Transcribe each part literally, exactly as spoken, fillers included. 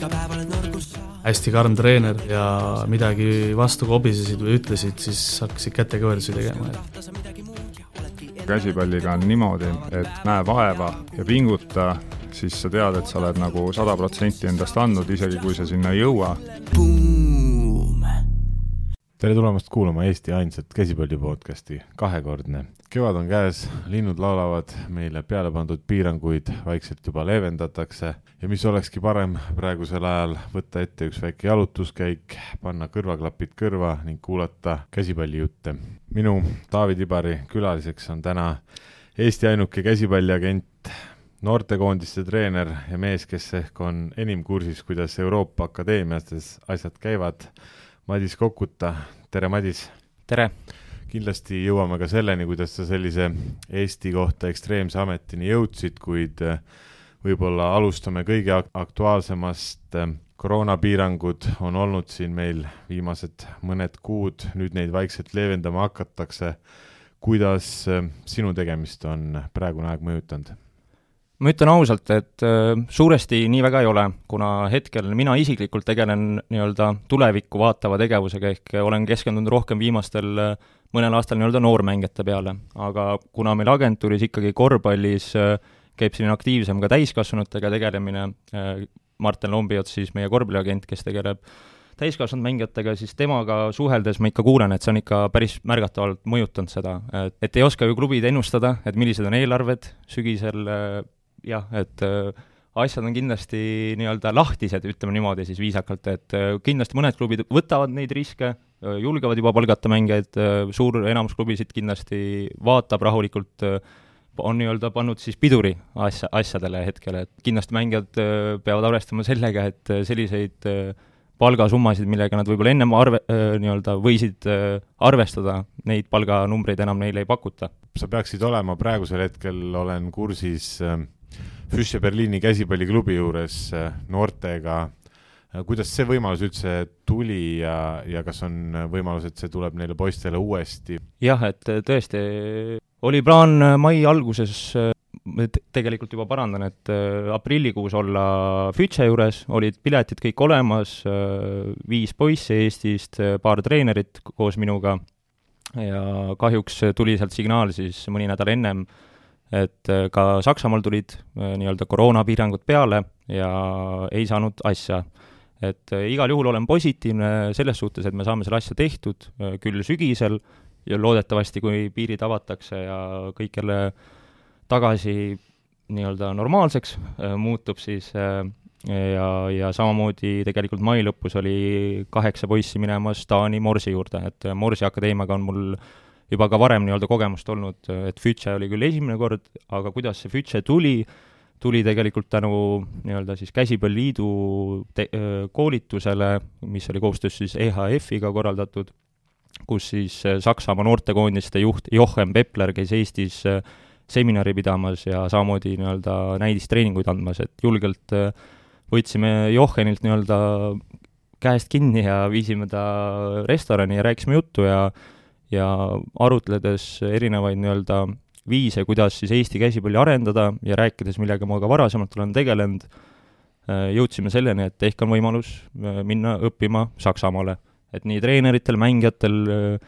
hästi karm treener ja midagi vastu kobisesid või ütlesid, siis hakkasid kätekõverdusi tegema. Käsipalliga on niimoodi, et näe vaeva ja pinguta, siis sa tead, et sa oled nagu sada protsenti endast andnud, isegi kui sa sinna ei jõua. Tere tulemast kuulama Eesti ainsat käsipallipodcasti, kahekordne. Kevad on käes, linnud laulavad, meile peale pandud piiranguid vaikselt juba leevendatakse ja mis olekski parem praegusel ajal võtta ette üks väike jalutuskäik, panna kõrvaklapid kõrva ning kuulata käsipallijutte. Minu Taavi Tibari külaliseks on täna Eesti ainuke käsipalliagent, noortekoondiste treener ja mees, kes ehk on enim kursis, kuidas Euroopa akadeemiates asjad käivad. Madis Kokuta, tere Madis! Tere! Kindlasti jõuame ka selleni, kuidas sa sellise Eesti kohta ekstreemse ametini jõudsid, kuid võib-olla alustame kõige aktuaalsemast. Koroonapiirangud on olnud siin meil viimased mõned kuud, nüüd neid vaikselt leevendama hakatakse. Kuidas sinu tegemist on praegune aeg mõjutanud? Ma ütlen ausalt, et suuresti nii väga ei ole, kuna hetkel mina isiklikult tegelen nii-öelda tulevikku vaatava tegevusega, ehk olen keskendunud rohkem viimastel mõnel aastal nii-öelda noormängijate peale. Aga kuna meil agentuuris ikkagi korvpallis käib siin aktiivsem ka täiskasvanutega tegelemine, Martin Lombiots, siis meie korvpalliagent, kes tegeleb täiskasvanud mängijatega, siis temaga suheldes ma ikka kuulen, et see on ikka päris märgatavalt mõjutanud seda. Et ei oska ju klubid ennustada, et millised on eelarved sügisel. Jah, et äh, asjad on kindlasti nii-öelda lahtised, ütleme niimoodi siis viisakalt, et äh, kindlasti mõned klubid võtavad neid riske, äh, julgevad juba palgata mängijaid, äh, suur enamus klubisid kindlasti vaatab rahulikult, äh, on nii-öelda pannud siis piduri asja, asjadele hetkel, et kindlasti mängijad äh, peavad arvestama sellega, et äh, selliseid äh, palgasummasid, millega nad võib-olla ennem arve, äh, nii-öelda võisid äh, arvestada, neid palganumbreid enam neile ei pakuta. Sa peaksid olema praegusel hetkel, olen kursis äh, Füsse Berliini käsipalliklubi juures noortega. Kuidas see võimalus üldse tuli ja, ja kas on võimalus, et see tuleb neile poistele uuesti? Jah, et tõesti oli plaan mai alguses, tegelikult juba parandan, et aprillikuus olla Fütse juures, olid piletid kõik olemas, viis poissi Eestist, paar treenerit koos minuga ja kahjuks tuli sealt signaal siis mõni nädal ennem, et ka Saksamaal tulid nii-öelda koroonapiirangud peale ja ei saanud asja. Et igal juhul olen positiivne selles suhtes, et me saame selle asja tehtud küll sügisel ja loodetavasti, kui piirid avatakse ja kõik jälle tagasi nii-öelda normaalseks muutub, siis ja, ja samamoodi tegelikult mai lõpus oli kaheksa poissi minemas Taani Morsi juurde, et Morsi akadeemiaga on mul juba ka varem nii-öelda kogemust olnud, et Fütse oli küll esimene kord, aga kuidas see Fütse tuli, tuli tegelikult tänu nii-öelda siis Käsipalliliidu te- koolitusele, mis oli koostöös siis E H F-iga korraldatud, kus siis Saksamaa noortekoondiste juht Jochen Pepler käis Eestis seminari pidamas ja samamoodi nii-öelda näidistreeninguid andmas, et julgelt võtsime Jochenilt nii-öelda käest kinni ja viisime ta restorani ja rääkisime juttu ja ja arutledes erinevaid nii-öelda viise, kuidas siis Eesti käsipalli arendada ja rääkides, millega ma ka varasemalt olen tegelenud, jõudsime selleni, et ehk on võimalus minna õppima Saksamaale. Et nii treeneritel, mängijatel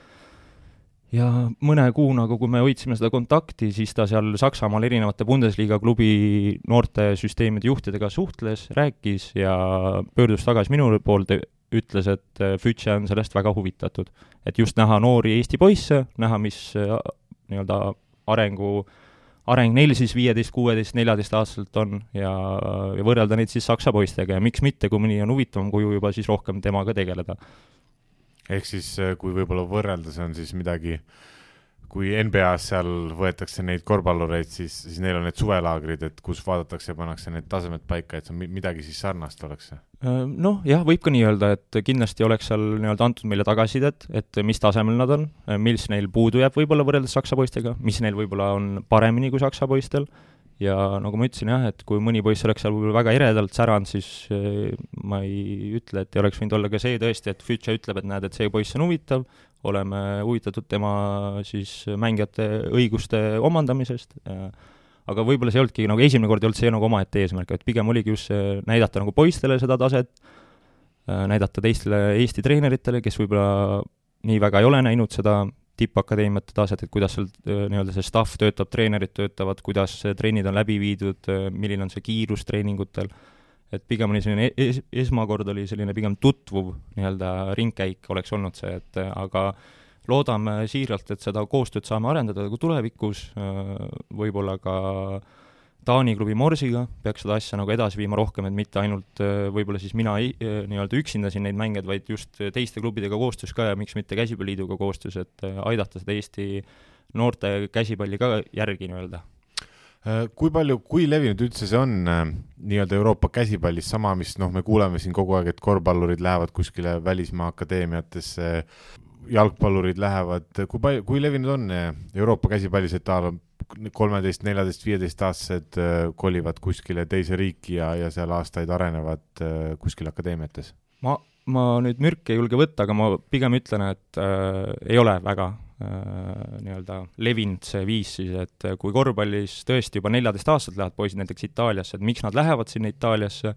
ja mõne kuuna, kui me hoidsime seda kontakti, siis ta seal Saksamaal erinevate Bundesliga klubi noorte süsteemide juhtidega suhtles, rääkis ja pöördus tagasi minu poolde, ütles, et Fütse on sellest väga huvitatud. Et just näha noori Eesti poisse, näha, mis nii-öelda arengu, areng neil siis viieteist, kuueteist, neljateist aastaselt on ja, ja võrrelda neid siis Saksa poistega ja miks mitte, kui mõni on huvitavam kuju juba siis rohkem temaga tegeleda. Ehk siis, kui võib-olla võrrelda, see on siis midagi, kui N B A-s seal võetakse neid korvpallureid, siis, siis neil on need suvelaagrid, et kus vaadatakse ja pannakse need tasemed paika, et see midagi siis sarnast oleks? Noh, jah, võib ka nii öelda, et kindlasti oleks seal nii-öelda antud meile tagasidet, et mis tasemel nad on, mis neil puudu jääb võib-olla võrreldes Saksa poistega, mis neil võib-olla on paremini kui Saksa poistel ja nagu ma ütlesin jah, et kui mõni poiss oleks seal võib-olla väga eredalt säranud, siis ma ei ütle, et ei oleks võinud olla ka see tõesti, et Fütse ütleb, et näed, et see poiss on huvitav, oleme huvitatud tema siis mängijate õiguste omandamisest, aga võib-olla see ei olnudki, nagu esimene kord ei olnud see nagu omaette eesmärk, et pigem oligi just see näidata nagu poistele seda taset, näidata teistele Eesti treeneritele, kes võib-olla nii väga ei ole näinud seda tippakadeemiate taset, et kuidas seal nii-öelda see staff töötab, treenerid töötavad, kuidas trennid on läbi viidud, milline on see kiirus treeningutel, et pigem oli selline es-, esmakord oli selline pigem tutvuv nii-öelda ringkäik oleks olnud see, et aga loodame siiralt, et seda koostööd saame arendada kui tulevikus, võib-olla ka Taani klubi Morsiga peaks seda asja nagu edasi viima rohkem, et mitte ainult võib-olla siis mina nii-öelda üksinda siin neid mänged, vaid just teiste klubidega koostöös ka ja miks mitte Käsipalliliiduga koostöös, et aidata seda Eesti noorte käsipalli ka järgi nii-öelda. Kui palju, kui levinud üldse see on nii-öelda Euroopa käsipallis sama, mis noh, me kuuleme siin kogu aeg, et korvpallurid lähevad kuskile välismaa akadeemiatesse, jalgpallurid lähevad, kui palju, kui levinud on Euroopa käsipallis, et ta kolmeteist, neljateist, viieteist aastased kolivad kuskile teise riiki ja, ja seal aastaid arenevad kuskile akadeemiates? Ma, ma nüüd mürk ei julge võtta, aga ma pigem ütlen, et äh, ei ole väga äh, nii-öelda levinud see viis siis, et kui korvpallis tõesti juba neljateist aastat lähevad poisid näiteks Itaaliasse, et miks nad lähevad sinna Itaaliasse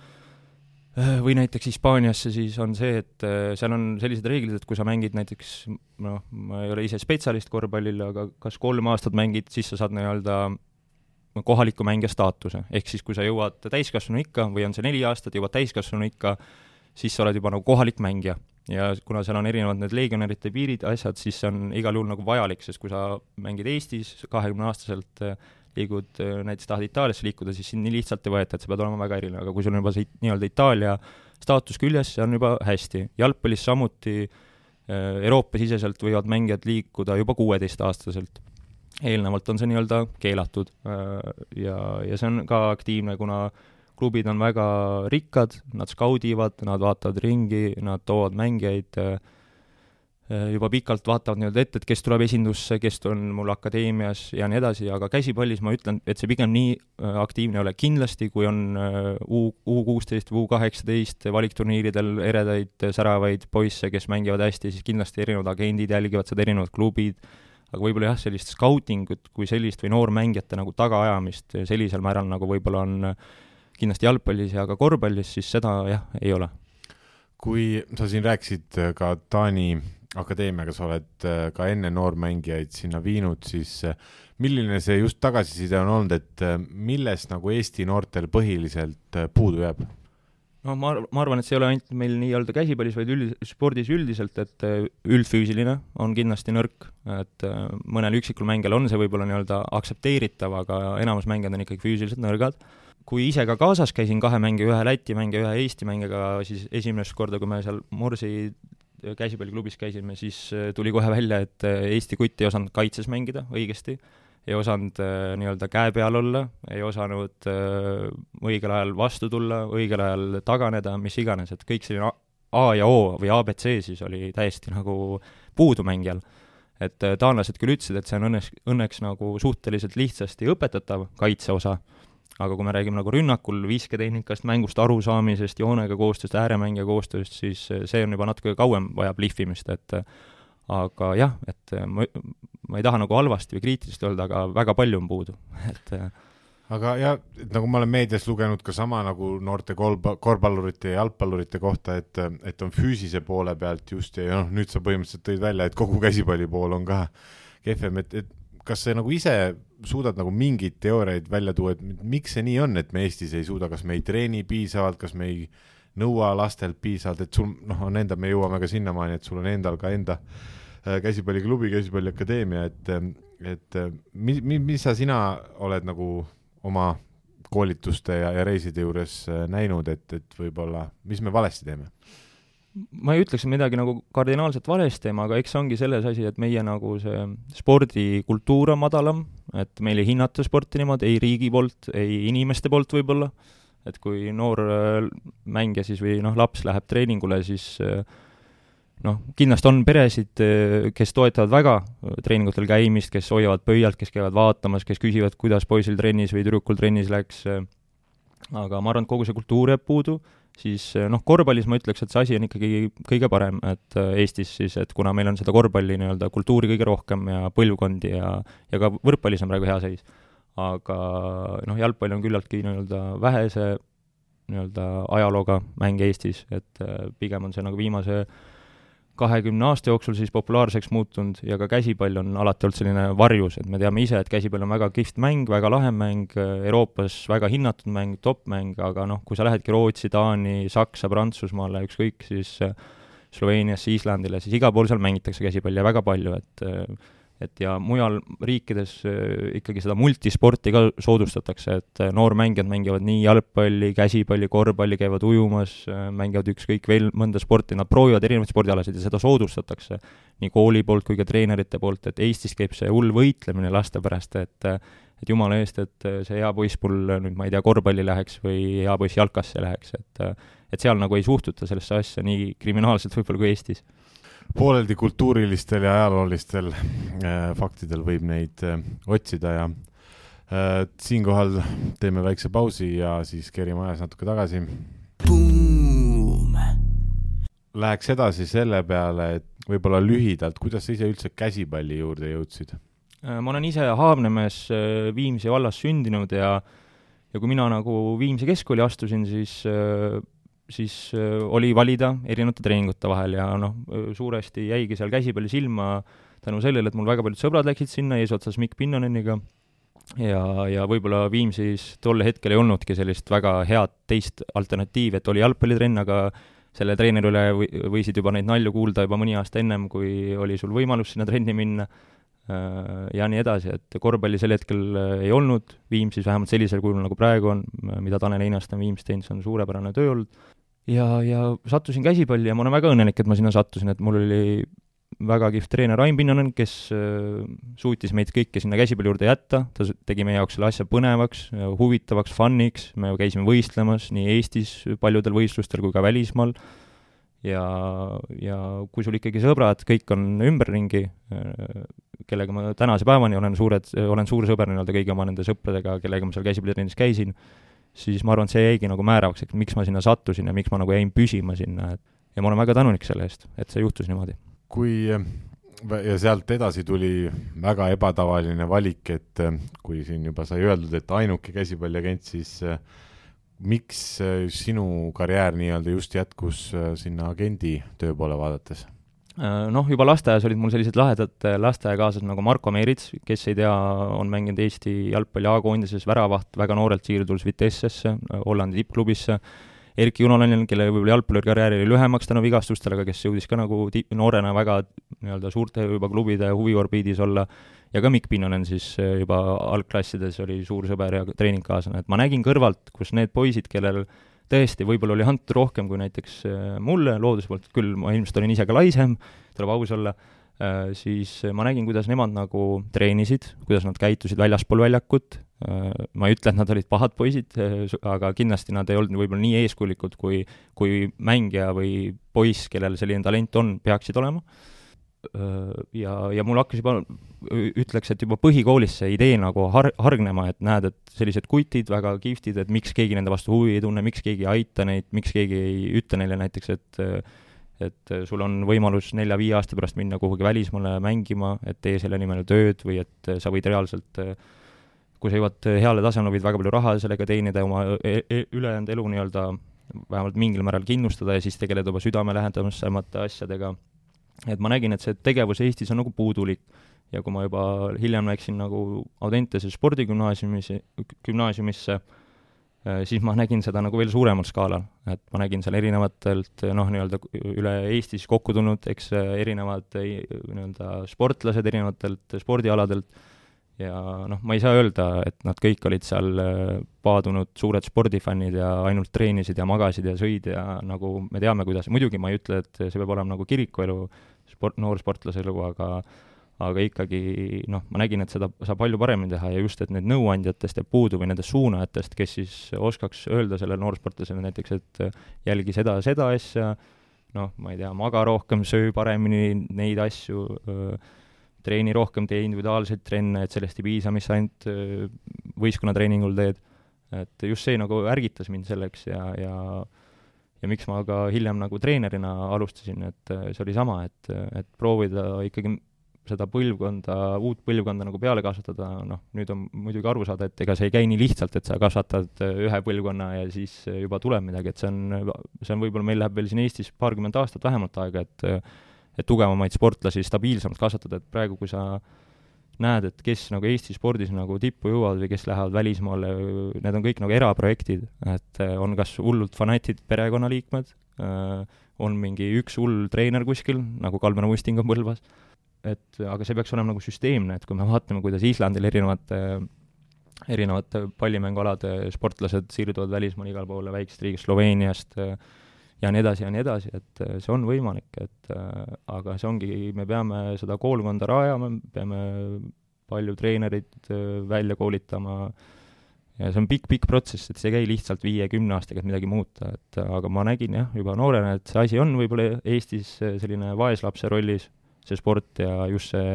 või näiteks Hispaaniasse, siis on see, et seal on sellised reeglid, et kui sa mängid näiteks, noh, ma ei ole ise spetsialist korvpallil, aga kas kolm aastat mängid, siis sa saad nii-öelda kohaliku mängija staatuse. Ehk siis, kui sa jõuad täiskasvanu ikka või on see neli aastat, jõuad täiskasvanu ikka, siis sa oled juba nagu kohalik mängija. Ja kuna seal on erinevad need legionärite piirid, asjad, siis see on igal juhul nagu vajalik, sest kui sa mängid Eestis kahekümne aastaselt liigud, näiteks tahad Itaaliasse liikuda, siis siin nii lihtsalt ei võeta, et see pead olema väga eriline, aga kui sul on juba see nii-öelda Itaalia staatus küljes, see on juba hästi. Jalgpallis samuti Euroopa-siseselt võivad mängijad liikuda juba kuueteist-aastaselt. Eelnevalt on see nii-öelda keelatud ja, ja see on ka aktiivne, kuna klubid on väga rikkad, nad skaudivad, nad vaatavad ringi, nad toovad mängijaid juba pikalt vaatavad nii-öelda ette, et kes tuleb esindusse, kes on mul akadeemias ja nii edasi, aga käsipallis ma ütlen, et see pigem nii aktiivne ole kindlasti, kui on U kuusteist või U kaheksateist valikturniiridel eredaid, säravaid poisse, kes mängivad hästi, siis kindlasti erinevad agendid jälgivad seda, erinevad klubid, aga võib-olla jah, sellist scoutingut kui sellist või noormängijate nagu tagaajamist sellisel määral, nagu võib-olla on kindlasti jalgpallis ja ka korvpallis, siis seda jah, ei ole. Kui sa siin rääkisid ka Taani akadeemiaga, sa oled ka enne noormängijaid sinna viinud, siis milline see just tagasiside on olnud, et millest nagu Eesti noortel põhiliselt puudu jääb? No ma, ma arvan, et see ei ole ainult meil nii-öelda käsipallis, vaid üld, spordis üldiselt, et üldfüüsiline on kindlasti nõrk, et mõnel üksikul mängijal on see võib-olla nii-öelda aktsepteeritav, aga enamus mängijad on ikkagi füüsiliselt nõrgad. Kui ise ka kaasas käisin kahe mängija, ühe Läti mängija, ühe Eesti mängijaga, siis esimest korda, kui me seal Morsi käsipalliklubis käisime, siis tuli kohe välja, et Eesti kutt ei osanud kaitses mängida õigesti, ei osanud nii-öelda käe peal olla, ei osanud õigel ajal vastu tulla, õigel ajal taganeda, mis iganes, et kõik selline A ja O või A B C siis oli täiesti nagu puudu mängijal. Et taanlased küll ütlesid, et see on õnneks, õnneks nagu suhteliselt lihtsasti õpetatav kaitseosa, aga kui me räägime nagu rünnakul visketehnikast, mängust arusaamisest, joonega koostööst, ääremängija koostööst, siis see on juba natuke kauem vajab lihvimist, et aga jah, et ma, ma ei taha nagu halvasti või kriitilist öelda, aga väga palju on puudu. Et aga jah, et nagu ma olen meedias lugenud ka sama nagu noorte korvpallurite ja jalgpallurite kohta, et, et on füüsise poole pealt just ja noh, nüüd sa põhimõtteliselt tõid välja, et kogu käsipalli pool on ka kehvem, et, et kas see nagu ise suudad nagu mingeid teooriaid välja tuua, et miks see nii on, et me Eestis ei suuda, kas me ei treeni piisavalt, kas me ei nõua lastelt piisavalt, et sul noh, on enda, me jõuame ka sinnamaani, et sul on endal ka enda käsipalliklubi, käsipalliakadeemia, et, et mis, mis sa sina oled nagu oma koolituste ja, ja reiside juures näinud, et, et võib-olla, mis me valesti teeme? Ma ei ütleks midagi nagu kardinaalselt valesti teema, aga eks ongi selles asi, et meie nagu see spordikultuur on madalam, et meil ei hinnata sporti niimoodi, ei riigi poolt, ei inimeste poolt võib-olla, et kui noor mängija siis või noh, laps läheb treeningule, siis noh, kindlasti on peresid, kes toetavad väga treeningutel käimist, kes hoiavad pöialt, kes käivad vaatamas, kes küsivad, kuidas poisil trennis või tüdrukul trennis läks, aga ma arvan, et kogu see kultuur jääb puudu, siis noh, korvpallis ma ütleks, et see asi on ikkagi kõige parem, et Eestis siis, et kuna meil on seda korvpalli nii-öelda kultuuri kõige rohkem ja põlvkondi ja, ja ka võrkpallis on praegu hea seis. aga noh, jalgpall on küllaltki nii-öelda vähese nii-öelda ajalooga mäng Eestis, et pigem on see nagu viimase kahekümne aasta jooksul siis populaarseks muutunud ja ka käsipall on alati olnud selline varjus, et me teame ise, et käsipall on väga kihvt mäng, väga lahe mäng, Euroopas väga hinnatud mäng, top-mäng, aga noh, kui sa lähedki Rootsi, Taani, Saksa, Prantsusmaale, ükskõik siis Sloveeniasse, Islandile, siis igal pool seal mängitakse käsipalli ja väga palju, et et ja mujal riikides ikkagi seda multisporti ka soodustatakse, et noormängijad mängivad nii jalgpalli, käsipalli, korvpalli, käivad ujumas, mängivad ükskõik veel mõnda sporti, nad proovivad erinevaid spordialasid ja seda soodustatakse nii kooli poolt kui ka treenerite poolt, et Eestis käib see hull võitlemine laste pärast, et et jumala eest, et see hea poiss mul nüüd, ma ei tea, korvpalli läheks või hea poiss jalkasse läheks, et et seal nagu ei suhtuta sellesse asja nii kriminaalselt võib-olla kui Eestis. Pooleldi kultuurilistel ja ajaloolistel äh, faktidel võib neid äh, otsida ja äh, siinkohal teeme väikse pausi ja siis kerime ajas natuke tagasi. Boom. Läheks edasi selle peale, et võib-olla lühidalt, kuidas sa ise üldse käsipalli juurde jõudsid? Ma olen ise Haavnemes Viimsi vallas sündinud ja, ja kui mina nagu Viimsi keskkooli astusin, siis siis oli valida erinevate treeningute vahel ja noh, suuresti jäigi seal käsipalli silma tänu sellele, et mul väga paljud sõbrad läksid sinna eesotsas Mikk Pinnoneniga ja, ja võib-olla Viimsis tol hetkel ei olnudki sellist väga head teist alternatiivi, et oli jalgpallitrenn, aga selle treeneri üle võisid juba neid nalju kuulda juba mõni aasta ennem, kui oli sul võimalus sinna trenni minna ja nii edasi, et korvpalli sel hetkel ei olnud Viimsis vähemalt sellisel kujul, nagu praegu on, mida Tanel Einast on Viimsis teinud, see on suurepärane töö olnud. Ja, ja sattusin käsipalli ja ma olen väga õnnelik, et ma sinna sattusin, et mul oli väga kihvt treener Ain Pinnonen, kes suutis meid kõike sinna käsipalli juurde jätta, ta tegi meie jaoks selle asja põnevaks, huvitavaks, funniks, me käisime võistlemas nii Eestis paljudel võistlustel kui ka välismaal ja, ja kui sul ikkagi sõbrad, kõik on ümberringi, kellega ma tänase päevani olen, suured, olen suur sõber nii-öelda kõigi oma nende sõpradega, kellega ma seal käsipallitrennis käisin, siis ma arvan, et see jäigi nagu määravaks, et miks ma sinna sattusin ja miks ma nagu jäin püsima sinna. Ja ma olen väga tänulik selle eest, et see juhtus niimoodi. Kui, ja sealt edasi tuli väga ebatavaline valik, et kui siin juba sai öeldud, et ainuke käsipalliagent, siis miks sinu karjäär nii-öelda just jätkus sinna agendi töö poole vaadates? Noh, juba lasteaias olid mul sellised lahedad lasteaiakaaslased nagu Marko Meerits, kes ei tea, on mänginud Eesti jalgpalli A-koondises väravaht, väga noorelt siirdulus Vitessesse, Hollandi tippklubisse, Erki Unolanil, kelle võib-olla jalgpallikarjääri oli lühemaks tänu vigastustele, aga kes jõudis ka nagu tip, noorena väga nii-öelda suurte juba klubide huviorbiidis olla, ja ka Mikk Pinnonen siis juba algklassides oli suur sõber ja treeningkaaslane, et ma nägin kõrvalt, kus need poisid, kellel tõesti, võib-olla oli antud rohkem kui näiteks mulle looduse poolt, küll ma ilmselt olin ise ka laisem, tuleb aus olla, siis ma nägin, kuidas nemad nagu treenisid, kuidas nad käitusid väljaspool väljakut, ma ei ütle, et nad olid pahad poisid, aga kindlasti nad ei olnud võib-olla nii eeskulikud, kui, kui mängija või poiss, kellel selline talent on, peaksid olema. Ja, ja mul hakkas juba, ütleks, et juba põhikoolis see idee nagu har- hargnema, et näed, et sellised kutid väga kihvtid, et miks keegi nende vastu huvi ei tunne, miks keegi ei aita neid, miks keegi ei ütle neile näiteks, et et sul on võimalus nelja-viie aasta pärast minna kuhugi välismaale mängima, et tee selle nimel tööd või et sa võid reaalselt, kui sa jõuad heale tasemele, võid väga palju raha sellega teenida, oma ülejäänud elu nii-öelda vähemalt mingil määral kindlustada ja siis tegeleda juba südamelähedasemate asjadega. Et ma nägin, et see tegevus Eestis on nagu puudulik ja kui ma juba hiljem läksin nagu Audentese spordigümnaasiumisse, gümnaasiumisse, siis ma nägin seda nagu veel suuremal skaalal, et ma nägin seal erinevatelt, noh, nii-öelda üle Eestis kokku tulnud, eks erinevad nii-öelda sportlased erinevatelt spordialadelt ja noh, ma ei saa öelda, et nad kõik olid seal paadunud suured spordifännid ja ainult treenisid ja magasid ja sõid ja nagu me teame, kuidas, muidugi ma ei ütle, et see peab olema nagu kirikuelu, sport, noorsportlase elu, aga aga ikkagi, noh, ma nägin, et seda saab palju paremini teha ja just, et need nõuandjatest ja puudu või nendest suunajatest, kes siis oskaks öelda sellele noorsportlasele näiteks, et jälgi seda, seda asja, noh, ma ei tea, maga rohkem, söö paremini neid asju, treeni rohkem, tee individuaalseid trenne, et sellest ei piisa, mis ainult võistkonnatreeningul teed. Et just see nagu ärgitas mind selleks ja, ja, ja miks ma ka hiljem nagu treenerina alustasin, et see oli sama, et, et proovida ikkagi seda põlvkonda, uut põlvkonda nagu peale kasvatada, noh, nüüd on muidugi aru saada, et ega see ei käi nii lihtsalt, et sa kasvatad ühe põlvkonna ja siis juba tuleb midagi, et see on, see on võib-olla, meil läheb veel siin Eestis paarkümmend aastat vähemalt aega, et et tugevamaid sportlasi stabiilsemalt kasvatada, et praegu, kui sa näed, et kes nagu Eesti spordis nagu tippu jõuavad või kes lähevad välismaale, need on kõik nagu eraprojektid, et on kas hullult fanatid perekonnaliikmed, on mingi üks hull treener kuskil, nagu Kalmer Musting on Põlvas, et aga see peaks olema nagu süsteemne, et kui me vaatame, kuidas Islandil erinevate, erinevate pallimängualade sportlased siirduvad välismaal igal poole väiksest riigist, Sloveeniast ja nii edasi ja nii edasi, et see on võimalik, et aga see ongi, me peame seda koolkonda rajama, peame palju treenerid välja koolitama, ja see on pikk-pikk protsess, et see ei käi lihtsalt viie-kümne aastaga, et midagi muuta, et aga ma nägin jah, juba noorena, et see asi on võib-olla Eestis selline vaeslapse rollis, see sport ja just see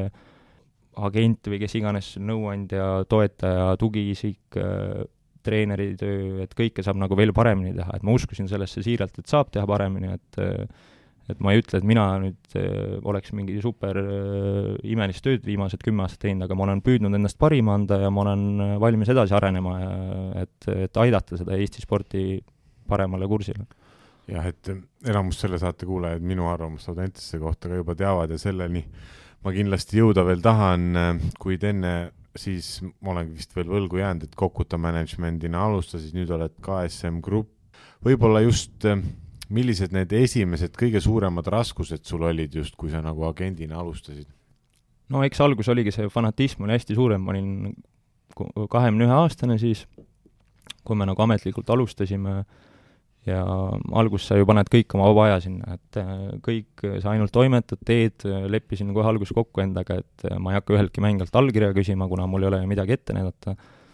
agent või kes iganes nõuandja, toetaja, tugiisik, treeneritöö, et kõike saab nagu veel paremini teha, et ma uskusin sellesse siiralt, et saab teha paremini, et et ma ei ütle, et mina nüüd oleks mingi super imelist tööd viimased kümme aastat teinud, aga ma olen püüdnud endast parima anda ja ma olen valmis edasi arenema ja et, et aidata seda Eesti sporti paremale kursile. Jah, et enamus selle saate kuulajad minu arvamust Audentesse kohta ka juba teavad ja selleni ma kindlasti jõuda veel tahan, kuid enne siis ma olen vist veel võlgu jäänud, et Kokuta managementina alustasid, nüüd oled K S M Grupp. Võib-olla just millised need esimesed kõige suuremad raskused sul olid just, kui sa nagu agendina alustasid? No eks algus oligi see fanatism oli hästi suurem, ma olin kahekümne ühe aastane siis, kui me nagu ametlikult alustasime ja algus sa ju paned kõik oma vaba aja sinna, et kõik sa ainult toimetad, teed, leppisin kohe algus kokku endaga, et ma ei hakka üheltki mängijalt allkirja küsima, kuna mul ei ole midagi ette näidata.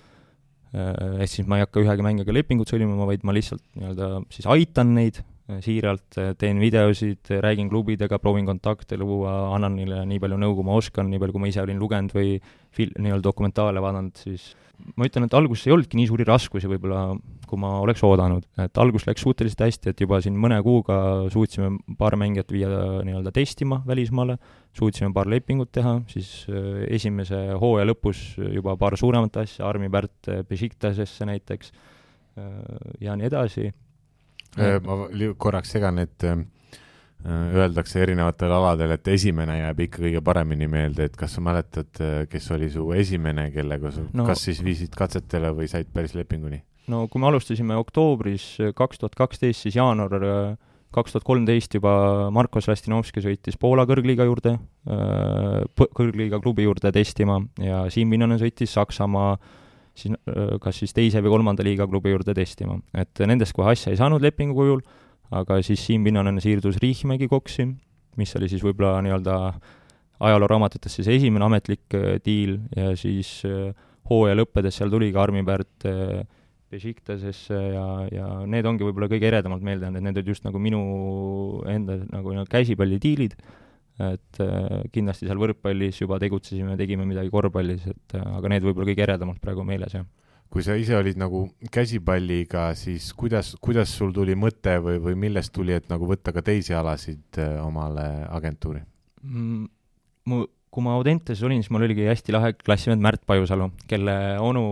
Et siis ma ei hakka ühegi mängijaga lepingut sõlmima, vaid ma lihtsalt nii-öelda siis aitan neid siiralt, teen videosid, räägin klubidega, proovin kontakte luua, annan neile nii palju nõu, kui ma oskan, nii palju, kui ma ise olin lugenud või fil-, nii-öelda dokumentaale vaadanud, siis ma ütlen, et alguses ei olnudki nii suuri raskusi võib-olla, kui ma oleks oodanud. Et algus läks suhteliselt hästi, et juba siin mõne kuuga suutsime paar mängijat viia nii-öelda testima välismaale, suutsime paar lepingut teha, siis esimese hooaja lõpus juba paar suuremat asja, Armi Pärt Besiktasesse näiteks ja nii edasi. Ma korraks segan, et öeldakse erinevatel aladel, et esimene jääb ikka kõige paremini meelde, et kas sa mäletad, kes oli su esimene, kellega sa no, kas siis viisid katsetele või said päris lepinguni? No kui me alustasime oktoobris kaks tuhat kaksteist, siis jaanuar kaks tuhat kolmteist juba Markos Rastinovski sõitis Poola kõrgliiga juurde, kõrgliiga klubi juurde testima ja Siim Vinnanen sõitis Saksamaa siis kas siis teise või kolmanda liiga klubi juurde testima. Et nendest kohe asja ei saanud lepingu kujul, aga siis Siim Vinnanen siirdus Riihimägi Koksi, mis oli siis võib-olla nii-öelda ajalooraamatutes siis esimene ametlik diil ja siis hooaja lõppedes seal tuli ka Armi Pärt Besiktasesse ja, ja need ongi võib-olla kõige eredamalt meelde jäänud, et need olid just nagu minu enda nagu käsipallidiilid, et kindlasti seal võrkpallis juba tegutsesime, tegime midagi korvpallis, et aga need võib-olla kõige eredamalt praegu meeles, jah. Kui sa ise olid nagu käsipalliga, siis kuidas, kuidas sul tuli mõte või, või millest tuli, et nagu võtta ka teisi alasid omale agentuuri? Mm, mu, kui ma Audentes olin, siis mul oligi hästi lahe klassivend Märt Pajusalu, kelle onu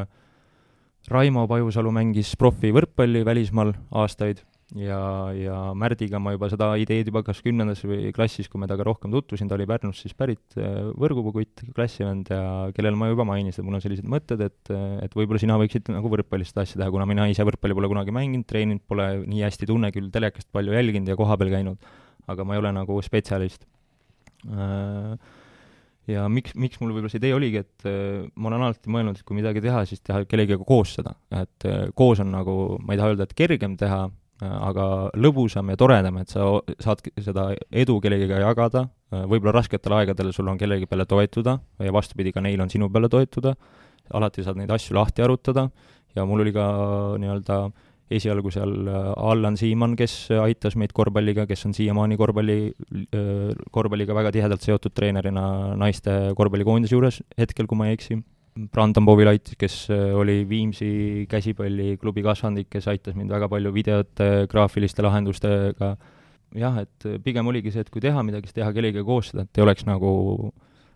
Raimo Pajusalu mängis profi võrkpalli välismaal aastaid ja, ja Märdiga ma juba seda ideed juba kas kümnendas või klassis, kui me taga rohkem tutvusin, ta oli Pärnust siis pärit võrgupukutt, klassivend ja kellel ma juba mainisin, et mul on sellised mõtted, et, et võib-olla sina võiksid nagu võrkpallist asja teha, kuna mina ise võrkpalli pole kunagi mänginud, treeninud, pole nii hästi tunne, küll telekast palju jälginud ja koha peal käinud, aga ma ei ole nagu spetsialist. Ja miks, miks mul võib-olla see idee oligi, et ma olen alati mõelnud, et kui midagi teha, siis teha kellegiga koos seda, et koos on nagu, ma ei taha öelda, et kergem teha, aga lõbusam ja toredam, et sa saad seda edu kellegiga jagada, võib-olla rasketel aegadel sul on kellegi peale toetuda ja vastupidi ka neil on sinu peale toetuda, alati saad neid asju lahti arutada ja mul oli ka nii-öelda esialgu seal Allan Siimann, kes aitas meid korvpalliga, kes on siiamaani korvpalli, korvpalliga väga tihedalt seotud treenerina naiste korvpallikoondise juures hetkel, kui ma ei eksi. Brandon Povilait, kes oli Viimsi käsipalliklubi kasvandik, kes aitas mind väga palju videote, graafiliste lahendustega. Jah, et pigem oligi see, et kui teha midagi, siis teha kellegagi koos seda, et ei oleks nagu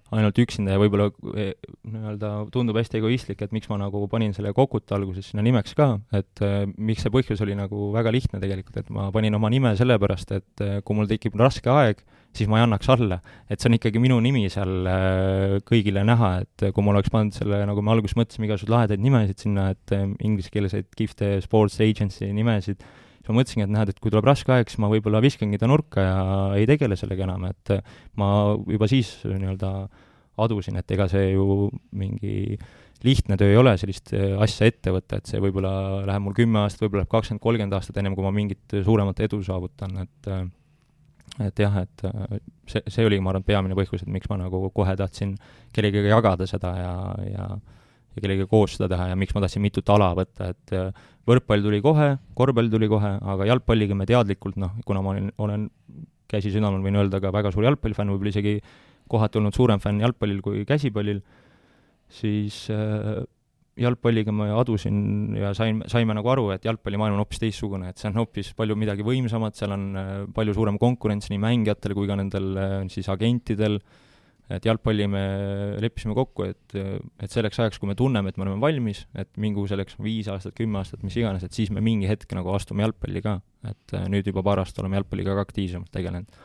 ainult üksinda ja võib-olla nii-öelda tundub hästi egoistlik, et miks ma nagu panin selle Kokuta alguses sinna nimeks ka, et äh, miks see põhjus oli nagu väga lihtne tegelikult, et ma panin oma nime sellepärast, et äh, kui mul tekib raske aeg, siis ma ei annaks alla. Et see on ikkagi minu nimi seal äh, kõigile näha, et kui ma oleks pannud selle, nagu me alguses mõtlesime, igasugused lahedaid nimesid sinna, et äh, ingliskeelseid kihvte sports agency nimesid, ma mõtlesingi, et näed, et kui tuleb raske aeg, siis ma võib-olla viskangi ta nurka ja ei tegele sellega enam, et ma juba siis nii-öelda adusin, et ega see ju mingi lihtne töö ei ole sellist asja ette võtta, et see võib-olla läheb mul kümme aastat, võib-olla läheb kakskümmend kolmkümmend aastat ennem, kui ma mingit suuremat edu saavutan, et et jah, et see, see oli, ma arvan, peamine põhjus, et miks ma nagu kohe tahtsin kellegagi jagada seda ja, ja ja kellega koos seda teha ja miks ma tahtsin mitut ala võtta, et võrkpall tuli kohe, korvpall tuli kohe, aga jalgpalliga me teadlikult, noh, kuna ma olen, olen käsi südamel, võin öelda ka väga suur jalgpallifänn, võib-olla isegi kohati olnud suurem fänn jalgpallil kui käsipallil, siis äh, jalgpalliga ma adusin ja sain, saime nagu aru, et jalgpallimaailm on hoopis teistsugune, et see on hoopis palju midagi võimsamat, seal on äh, palju suurem konkurents nii mängijatel kui ka nendel äh, siis agentidel, et jalgpalli me leppisime kokku, et, et selleks ajaks, kui me tunneme, et me oleme valmis, et mingu selleks viis aastat, kümme aastat, mis iganes, et siis me mingi hetk nagu astume jalgpalli ka. Et nüüd juba paar aastat oleme jalgpalliga ka aktiivsemalt tegelenud.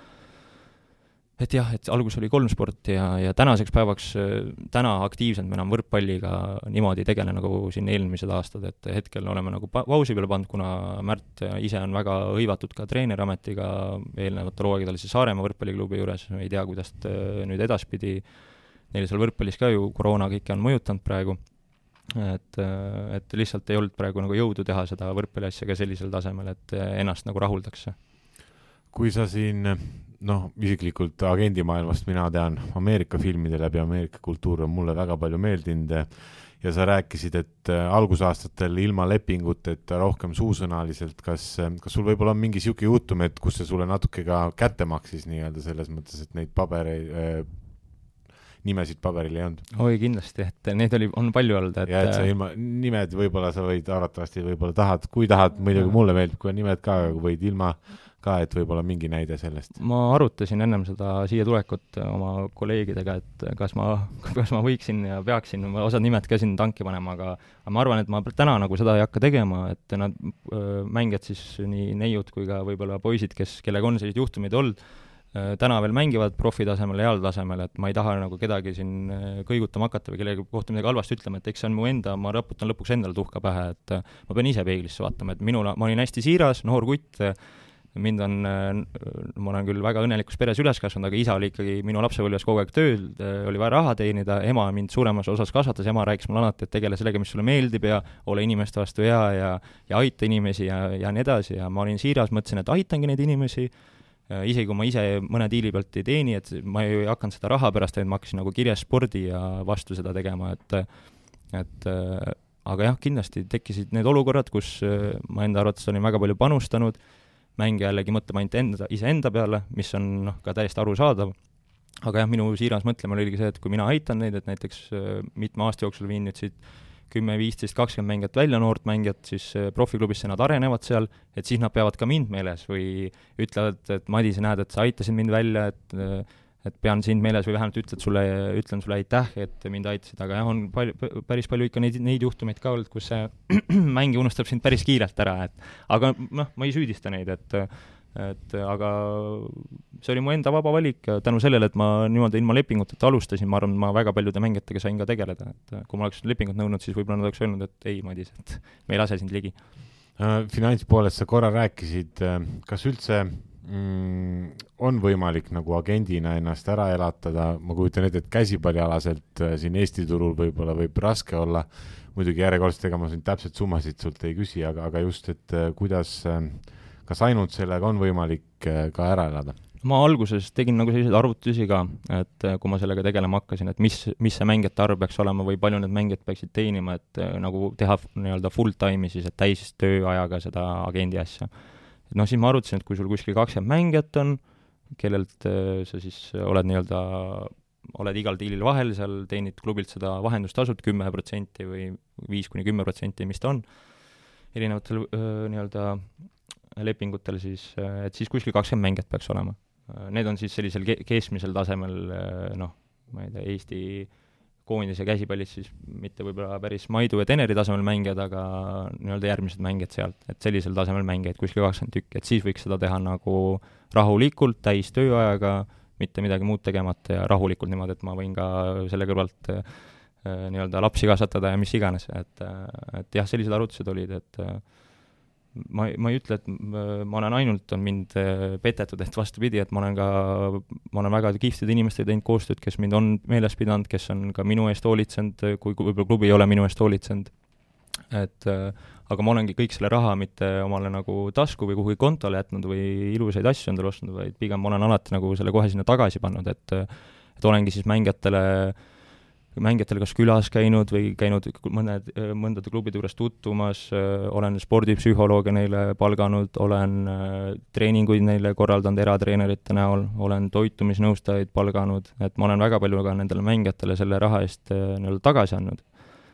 Et jah, et algus oli kolm sporti ja, ja tänaseks päevaks, täna aktiivselt me enam võrkpalliga niimoodi tegele nagu siin eelmised aastad, et hetkel oleme nagu pausi peale pannud, kuna Märt ise on väga hõivatud ka treenerametiga eelnevatel hooaegadel siis Saaremaa võrkpalliklubi juures, ei tea, kuidas nüüd edaspidi, neil seal võrkpallis ka ju koroona kõike on mõjutanud praegu, et, et lihtsalt ei olnud praegu nagu jõudu teha seda võrkpalliasja ka sellisel tasemel, et ennast nagu rahuldaks. Kui sa siin noh, isiklikult agendimaailmast mina tean Ameerika filmide läbi, Ameerika kultuur on mulle väga palju meeldinud ja sa rääkisid, et algusaastatel ilma lepinguteta rohkem suusõnaliselt, kas, kas sul võib-olla on mingi siuke juhtum, et kus see sulle natuke ka kätte maksis nii-öelda selles mõttes, et neid pabereid äh, nimesid paberil ei olnud? Oi, kindlasti, et neid oli, on palju olnud. Et... ja et sa ilma, nimed võib-olla sa võid arvatavasti võib-olla tahad, kui tahad, muidugi mulle meeldib, kui on nimed ka, võid ilma ka, et võib-olla mingi näide sellest. Ma arutasin ennem seda siia tulekut oma kolleegidega, et kas ma, kas ma võiksin ja peaksin osad nimed ka siin tanki panema, aga, aga ma arvan, et ma täna nagu seda ei hakka tegema, et nad mängijad siis nii neiud kui ka võib-olla poisid, kes, kellega on sellised juhtumid olnud, täna veel mängivad profitasemel ja heal tasemel, et ma ei taha nagu kedagi siin kõigutama hakata või kellegi kohta midagi halvasti ütlema, et eks see on mu enda, ma raputan lõpuks endale tuhka pähe, et ma pean ise peeglisse vaatama, et minul, ma olin hästi siiras, noor kutt, mind on, ma olen küll väga õnnelikus peres üles kasvanud, aga isa oli ikkagi minu lapsepõlves kogu aeg tööl, oli vaja raha teenida, ema mind suuremas osas kasvatas, ema rääkis mulle alati, et tegele sellega, mis sulle meeldib ja ole inimeste vastu hea ja, ja aita inimesi ja, ja nii edasi ja ma olin siiras, mõtlesin, et aitangi neid inimesi, isegi kui ma ise mõne diili pealt ei teeni, et ma ei hakanud seda raha pärast, et ma hakkasin nagu kirjas spordi ja vastu seda tegema, et, et aga jah, kindlasti tekkisid need olukorrad, kus ma enda arvates olin väga palju panustanud, mängija jällegi mõtlema ainult enda, ise enda peale, mis on noh, ka täiesti arusaadav. Aga jah, minu siiras mõtlema oligi see, et kui mina aitan neid, et näiteks mitme aasta jooksul viin nüüd siit kümme, viisteist, kakskümmend mängijat välja, noort mängijat, siis profiklubisse nad arenevad seal, et siis nad peavad ka mind meeles või ütlevad, et Madis, näed, et sa aitasid mind välja, et et pean sind meeles või vähemalt ütled sulle, ütlen sulle aitäh, et mind aitasid, aga jah, on palju, päris palju ikka neid, neid juhtumeid ka olnud, kus see mängi unustab sind päris kiirelt ära, et aga noh, ma ei süüdista neid, et, et aga see oli mu enda vaba valik tänu sellele, et ma niimoodi ilma lepinguteta alustasin, ma arvan, ma väga paljude mängijatega sain ka tegeleda, et kui ma oleks lepingut nõudnud, siis võib-olla nad oleks öelnud, et ei, Madis, et me ei lase sind ligi. Finantspoolest sa korra rääkisid, kas üldse Mm, on võimalik nagu agendina ennast ära elatada, ma kujutan ette, et käsipallialaselt siin Eesti turul võib-olla võib raske olla, muidugi järjekordselt, ega ma siin täpselt summasid sult ei küsi, aga, aga just, et kuidas, kas ainult sellega on võimalik ka ära elada? Ma alguses tegin nagu selliseid arvutusi ka, et kui ma sellega tegelema hakkasin, et mis, mis see mängijate arv peaks olema või palju need mängijad peaksid teenima, et nagu teha nii-öelda full time'i siis, et täis tööajaga seda agendi asja. Noh, siis ma arvutasin, et kui sul kuskil kakskümmend mängijat on, kellelt sa siis oled nii-öelda, oled igal diilil vahel, seal teenid klubilt seda vahendustasud kümme protsenti või viis kuni kümme protsenti, mis ta on, erinevatel nii-öelda lepingutel siis, et siis kuskil kakskümmend mängijat peaks olema. Need on siis sellisel keskmisel tasemel, noh, ma ei tea, Eesti koondise käsipallis siis mitte võib-olla päris Maidu ja Teneri tasemel mängijad, aga nii-öelda järgmised mängijad sealt, et sellisel tasemel mängijaid kuskil kakskümmend tükki, et siis võiks seda teha nagu rahulikult, täis tööajaga, mitte midagi muud tegemata ja rahulikult niimoodi, et ma võin ka selle kõrvalt äh, nii-öelda lapsi kasvatada ja mis iganes, et, et jah, sellised arvutused olid, et äh, ma, ma ei ütle, et ma olen ainult, on mind petetud, et vastupidi, et ma olen ka, ma olen väga kihvtid inimestega teinud koostööd, kes mind on meeles pidanud, kes on ka minu eest hoolitsenud, kui, kui võib-olla klubi ei ole minu eest hoolitsenud. Et aga ma olengi kõik selle raha mitte omale nagu tasku või kuhugi kontole jätnud või ilusaid asju endale ostnud, vaid pigem ma olen alati nagu selle kohe sinna tagasi pannud, et et olengi siis mängijatele mängijatele kas külas käinud või käinud mõned, mõndade klubide juures tutvumas, olen spordipsühholooge neile palganud, olen treeninguid neile korraldanud eratreenerite näol, olen toitumisnõustajaid palganud, et ma olen väga palju ka nendele mängijatele selle raha eest nii-öelda tagasi andnud.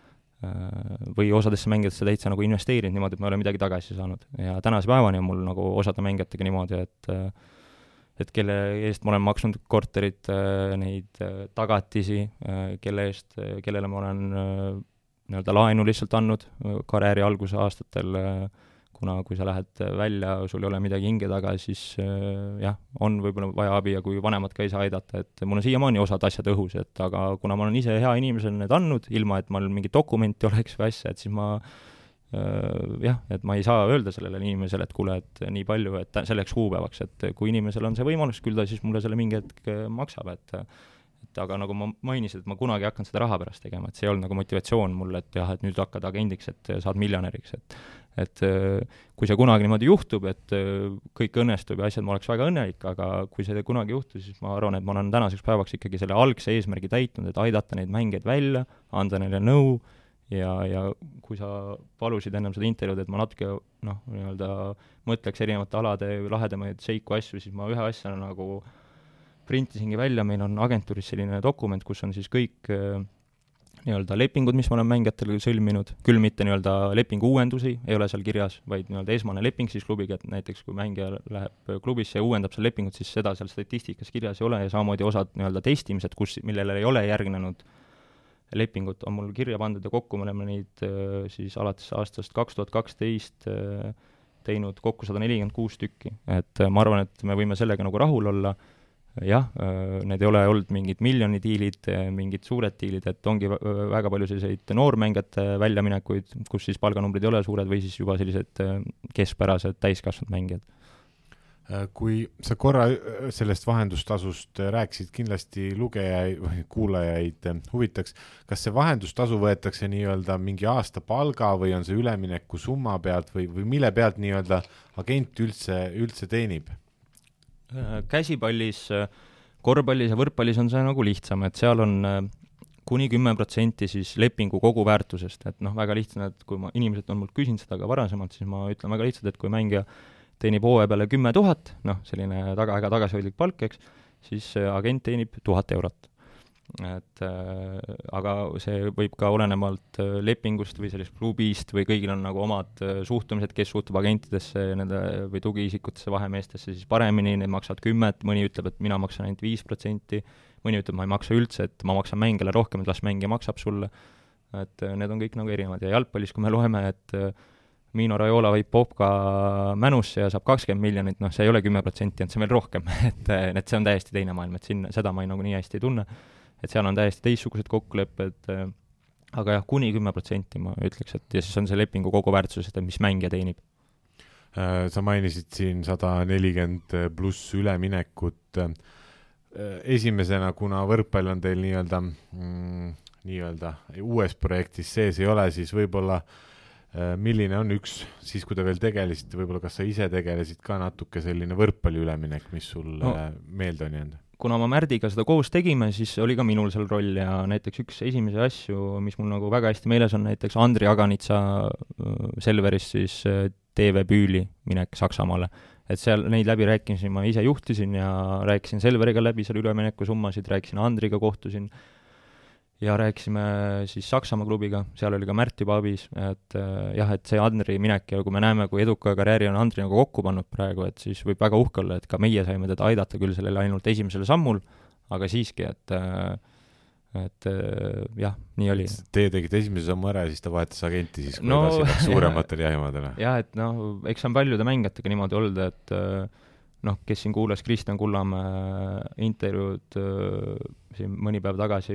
Või osadesse mängijatesse täitsa nagu investeerinud niimoodi, et ma ei ole midagi tagasi saanud. Ja tänase päevani on mul nagu osade mängijatega niimoodi, et et kelle eest ma olen maksnud korterit, neid tagatisi, kelle eest, kellele ma olen nii-öelda laenu lihtsalt andnud karjääri alguse aastatel, kuna kui sa lähed välja, sul ei ole midagi hinge taga, siis jah, on võib-olla vaja abi ja kui vanemad ka ei saa aidata, et mul on siiamaani osad asjad õhus, et aga kuna ma olen ise hea inimesele need andnud, ilma et mul mingi dokumenti oleks või asja, et siis ma jah, et ma ei saa öelda sellele inimesele, et kuule, et nii palju, et selleks kuupäevaks, et kui inimesel on see võimalus, küll ta siis mulle selle mingi hetk maksab, et et aga nagu ma mainisin, et ma kunagi hakkan seda raha pärast tegema, et see ei olnud nagu motivatsioon mulle, et jah, et nüüd hakkad agendiks, et saad miljonäriks, et et kui see kunagi niimoodi juhtub, et kõik õnnestub ja asjad, ma oleks väga õnnelik, aga kui see kunagi juhtus, siis ma arvan, et ma olen tänaseks päevaks ikkagi selle algse eesmärgi täitnud, et aidata neid mängijaid välja, anda neile nõu, ja, ja kui sa palusid ennem seda intervjuud, et ma natuke noh, nii-öelda mõtleks erinevate alade lahedamaid seiku asju, siis ma ühe asja nagu printisingi välja, meil on agentuuris selline dokument, kus on siis kõik nii-öelda lepingud, mis ma olen mängijatele sõlminud, küll mitte nii-öelda lepingu uuendusi, ei ole seal kirjas, vaid nii-öelda esmane leping siis klubiga, et näiteks kui mängija läheb klubisse ja uuendab seal lepingut, siis seda seal statistikas kirjas ei ole ja samamoodi osad nii-öelda testimised, kus, millele ei ole järgnenud lepingut on mul kirja pandud ja kokku me oleme neid siis alates aastast kaks tuhat kaksteist teinud kokku sada nelikümmend kuus tükki. Et ma arvan, et me võime sellega nagu rahul olla. Jah, need ei ole olnud mingid miljoni diilid, mingid suured diilid, et ongi väga palju selliseid noormängijate väljaminekuid, kus siis palganumbrid ei ole suured või siis juba sellised keskpärased täiskasvanud mängijad. Kui sa korra sellest vahendustasust rääkisid, kindlasti lugejaid või kuulajaid huvitaks, kas see vahendustasu võetakse nii-öelda mingi aasta palga või on see ülemineku summa pealt või, või mille pealt nii-öelda agent üldse, üldse teenib? Käsipallis, korvpallis ja võrkpallis on see nagu lihtsam, et seal on kuni kümme protsenti siis lepingu kogu väärtusest, et noh, väga lihtsane, et kui ma, inimesed on mult küsinud seda ka varasemalt, siis ma ütlen väga lihtsalt, et kui mängija teenib hooaja peale kümme tuhat, noh, selline taga, ega tagasihoidlik palk, eks, siis agent teenib tuhat eurot. Et äh, aga see võib ka olenemalt lepingust või sellest klubist või kõigil on nagu omad suhtumised, kes suhtub agentidesse nende, või tugiisikutesse, vahemeestesse siis paremini, need maksavad kümmet, mõni ütleb, et mina maksan ainult viis protsenti, mõni ütleb, ma ei maksa üldse, et ma maksan mängijale rohkem, et las mängija maksab sulle. Et need on kõik nagu erinevad ja jalgpallis, kui me loeme, et Mino Raiola võib Popka mänusse ja saab kakskümmend miljonit, noh, see ei ole kümme protsenti, et see on veel rohkem, et, et see on täiesti teine maailm, et siin, seda ma ei, nagu nii hästi ei tunne, et seal on täiesti teistsugused kokkulepped, aga jah, kuni kümme protsenti ma ütleks, et ja siis on see lepingu kogu väärtusest, et mis mängija teenib. Sa mainisid siin sada nelikümmend pluss üleminekut. Esimesena, kuna võrkpall on teil nii-öelda, mm, nii-öelda uues projektis sees ei ole, siis võib-olla milline on üks, siis kui te veel tegelesid, võib-olla kas sa ise tegelesid ka natuke selline võrkpalli üleminek, mis sul no, meelde on jäänud? Kuna ma Märdiga seda koos tegime, siis oli ka minul seal roll ja näiteks üks esimese asju, mis mul nagu väga hästi meeles on, näiteks Andri Aganitsa Selveris siis T V Büüli minek Saksamaale. Et seal neid läbi rääkisin, ma ise juhtisin ja rääkisin Selveriga läbi seal ülemineku summasid, rääkisin Andriga, kohtusin ja rääkisime siis Saksamaa klubiga, seal oli ka Märt juba abis, et jah, et see Andri minek ja kui me näeme, kui eduka karjääri on Andri nagu kokku pannud praegu, et siis võib väga uhke olla, et ka meie saime teda aidata küll sellele ainult esimesele sammul, aga siiski, et et jah, nii oli. Teie tegite esimese sammu ära ja siis ta vahetas agenti siis, kui no, edasi läks suurematele jahimadele. jah, et noh, eks on paljude mängijatega niimoodi olnud, et noh, kes siin kuulas Kristjan Kullamäe intervjuud siin mõni päev tagasi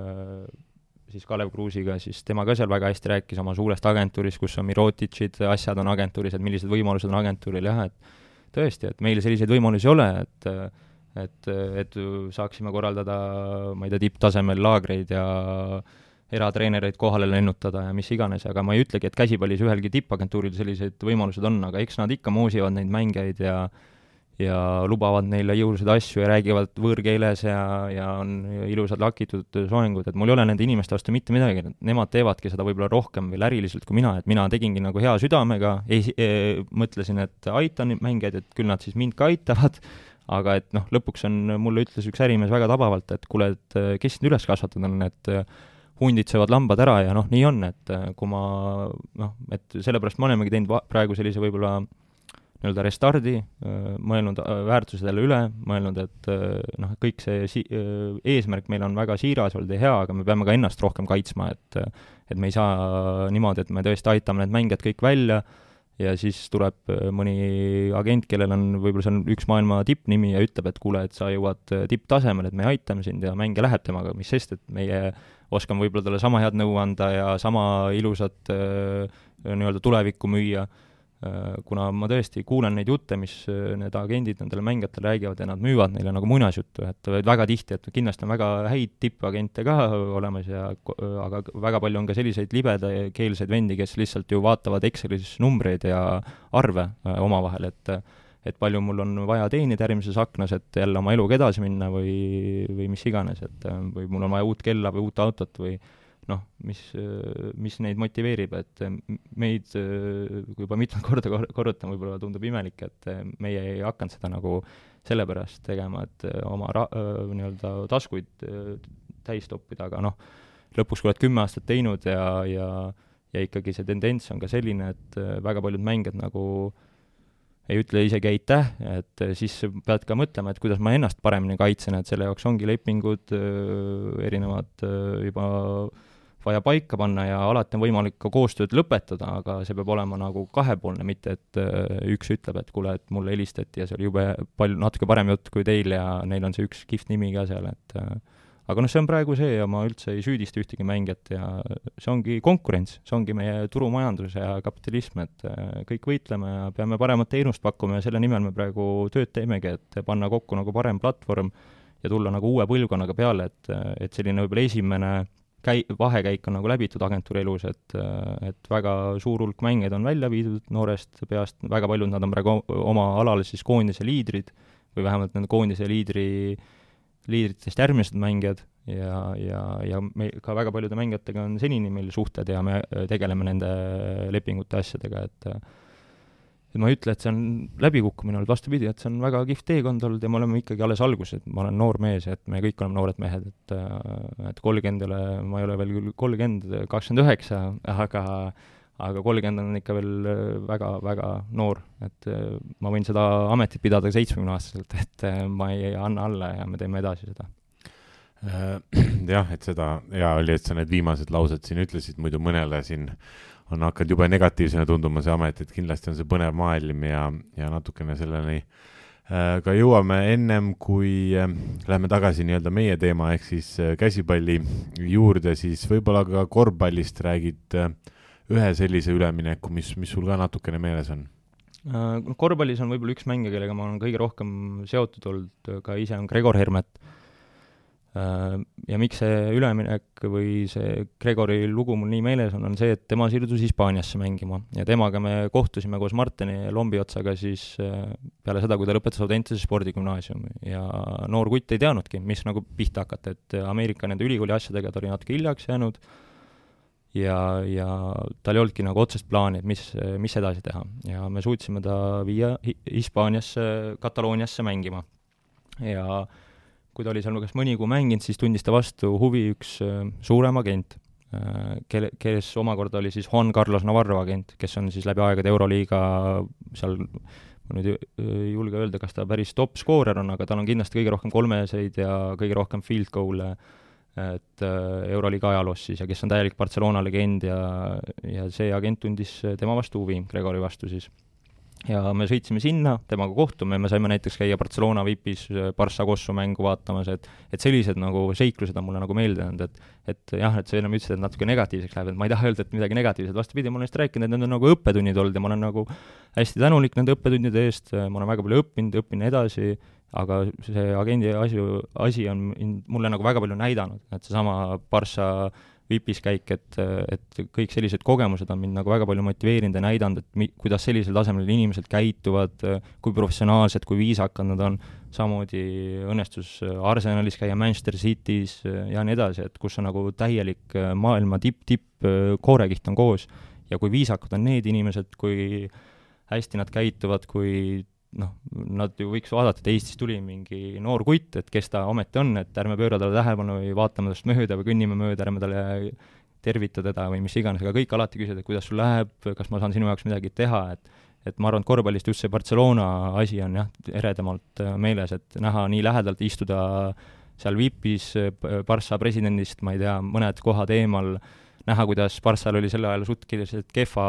siis Kalev Kruusiga, siis tema ka seal väga hästi rääkis oma suurest agentuurist, kus on Mirotitšid, asjad on agentuuris, et millised võimalused on agentuuril, jah, et tõesti, et meil selliseid võimalusi ei ole, et et, et saaksime korraldada, ma ei tea, tipptasemel laagreid ja eratreenereid kohale lennutada ja mis iganes, aga ma ei ütlegi, et käsipallis ühelgi tippagentuuril sellised võimalused on, aga eks nad ikka moosivad neid mängeid ja ja lubavad neile jõuliseid asju ja räägivad võõrkeeles ja, ja on ilusad lakitud soengud, et mul ei ole nende inimeste vastu mitte midagi, nemad teevadki seda võib-olla rohkem veel äriliselt kui mina, et mina tegingi nagu hea südamega, ei, ei, mõtlesin, et aitan mängijaid, et küll nad siis mind ka aitavad, aga et noh, lõpuks on, mulle ütles üks ärimees väga tabavalt, et kuule, et kes sind üles kasvatud on, et hundid söövad lambad ära ja noh, nii on, et kui ma noh, et sellepärast me olemegi teinud praegu sellise võib-olla nii-öelda restardi, mõelnud väärtused üle, mõelnud, et noh, kõik see si- eesmärk meil on väga siiras olnud ja hea, aga me peame ka ennast rohkem kaitsma, et et me ei saa niimoodi, et me tõesti aitame need mängijad kõik välja ja siis tuleb mõni agent, kellel on võib-olla see on üks maailma tippnimi ja ütleb, et kuule, et sa jõuad tipptasemel, et me aitame sind ja mängija läheb temaga, mis sest, et meie oskame võib-olla talle sama head nõu anda ja sama ilusat nii-öelda tulevikku müüa, kuna ma tõesti kuulen neid jutte, mis need agendid nendele mängijatele räägivad ja nad müüvad neile nagu muinasjuttu, et väga tihti, et kindlasti on väga häid tippagente ka olemas ja aga väga palju on ka selliseid libedakeelseid vendi, kes lihtsalt ju vaatavad Excelis numbreid ja arve omavahel, et et palju mul on vaja teenida järgmises aknas, et jälle oma eluga edasi minna või, või mis iganes, et või mul on vaja uut kella või uut autot või noh, mis, mis neid motiveerib, et meid, kui juba mitmed korda korrutan, võib-olla tundub imelik, et meie ei hakanud seda nagu sellepärast tegema, et oma ra-, nii-öelda taskuid täis toppida, aga noh, lõpuks kui oled kümme aastat teinud ja, ja, ja ikkagi see tendents on ka selline, et väga paljud mängijad nagu ei ütle isegi aitäh, et siis pead ka mõtlema, et kuidas ma ennast paremini kaitsen, et selle jaoks ongi lepingud erinevad juba vaja paika panna ja alati on võimalik ka koostööd lõpetada, aga see peab olema nagu kahepoolne, mitte et üks ütleb, et kuule, et mulle helistati ja see oli jube palju, natuke parem jutt kui teil ja neil on see üks kihvt nimi ka seal, et aga noh, see on praegu see ja ma üldse ei süüdista ühtegi mängijat ja see ongi konkurents, see ongi meie turumajandus ja kapitalism, et kõik võitleme ja peame paremat teenust pakkuma ja selle nimel me praegu tööd teemegi, et panna kokku nagu parem platvorm ja tulla nagu uue põlvkonnaga peale, et, et selline võib-olla esimene käi-, vahekäik on nagu läbitud agentuuri elus, et, et väga suur hulk mängeid on välja viidud noorest peast, väga paljud nad on praegu oma alal siis koondise liidrid või vähemalt nende koondise liidri liidritest järgmised mängijad ja, ja, ja me, ka väga paljude mängijatega on senini meil suhted ja me tegeleme nende lepingute asjadega, et et ma ei ütle, et see on läbikukkumine olnud, vastupidi, et see on väga kihvt teekond olnud ja me oleme ikkagi alles alguses, et ma olen noor mees, et me kõik oleme noored mehed, et et kolmkümmend, ma ei ole veel küll kolmkümmend, kakskümmend üheksa, aga aga kolmkümmend on ikka veel väga, väga noor, et ma võin seda ametit pidada seitsmekümne-aastaselt, et ma ei anna alla ja me teeme edasi seda. Jah, et seda hea oli, et sa need viimased laused siin ütlesid, muidu mõnele siin on hakanud juba negatiivsena tunduma see amet, et kindlasti on see põnev maailm ja, ja natukene selleni ka jõuame ennem, kui lähme tagasi nii-öelda meie teema, ehk siis käsipalli juurde, siis võib-olla ka korvpallist räägid ühe sellise ülemineku, mis, mis sul ka natukene meeles on? Korvpallis on võib-olla üks mängija, kellega ma olen kõige rohkem seotud olnud, ka ise on Gregor Hermet. Ja miks see üleminek või see Gregori lugu mul nii meeles on, on see, et tema sirdus Hispaaniasse mängima ja temaga me kohtusime koos Martini Lombiotsaga siis peale seda, kui ta lõpetas Audentese spordigümnaasiumi ja noor kutt ei teadnudki, mis nagu pihta hakata, et Ameerika nende ülikooli asjadega ta oli natuke hiljaks jäänud ja, ja tal ei olnudki nagu otsest plaani, et mis, mis edasi teha ja me suutsime ta viia Hispaaniasse, Katalooniasse mängima ja kui ta oli seal kas mõni kuu mänginud, siis tundis ta vastu huvi üks suurem agent, kelle, kes omakorda oli siis Juan Carlos Navarro agent, kes on siis läbi aegade Euroliiga seal, ma nüüd ei julge öelda, kas ta päris top skoorer on, aga tal on kindlasti kõige rohkem kolmeseid ja kõige rohkem field goal'e et Euroliiga ajaloos siis ja kes on täielik Barcelona legend ja, ja see agent tundis tema vastu huvi, Gregori vastu siis. Ja me sõitsime sinna, temaga kohtume, me saime näiteks käia Barcelona V I P-is Barça Kossu mängu vaatamas, et et sellised nagu seiklused on mulle nagu meeldinud, et et jah, et see enam ütlesid, et natuke negatiivseks läheb, et ma ei taha öelda, et midagi negatiivset, vastupidi, ma olen just rääkinud, et need on nagu õppetunnid olnud ja ma olen nagu hästi tänulik nende õppetundide eest, ma olen väga palju õppinud, õpin edasi, aga see agendi asi, asi on mulle nagu väga palju näidanud, et seesama Barça V I P-is käik, et, et kõik sellised kogemused on mind nagu väga palju motiveerinud ja näidanud, et mi, kuidas sellisel tasemel inimesed käituvad, kui professionaalsed, kui viisakad nad on, samamoodi õnnestus Arsenalis käia, Manchester City's ja nii edasi, et kus on nagu täielik maailma tipp-tipp koorekiht on koos ja kui viisakad on need inimesed, kui hästi nad käituvad, kui noh, nad ju võiks vaadata, et Eestis tuli mingi noor kutt, et kes ta ometi on, et ärme pööra talle tähelepanu või vaatame tast mööda või kõnnime mööda, ärme talle tervita teda või mis iganes, aga kõik alati küsivad, et kuidas sul läheb, kas ma saan sinu jaoks midagi teha, et et ma arvan, et korvpallist just see Barcelona asi on jah, eredamalt meeles, et näha nii lähedalt, istuda seal V I P-is Barça presidendist, ma ei tea, mõned kohad eemal, näha, kuidas Barçal oli sel ajal sutkiliselt kehva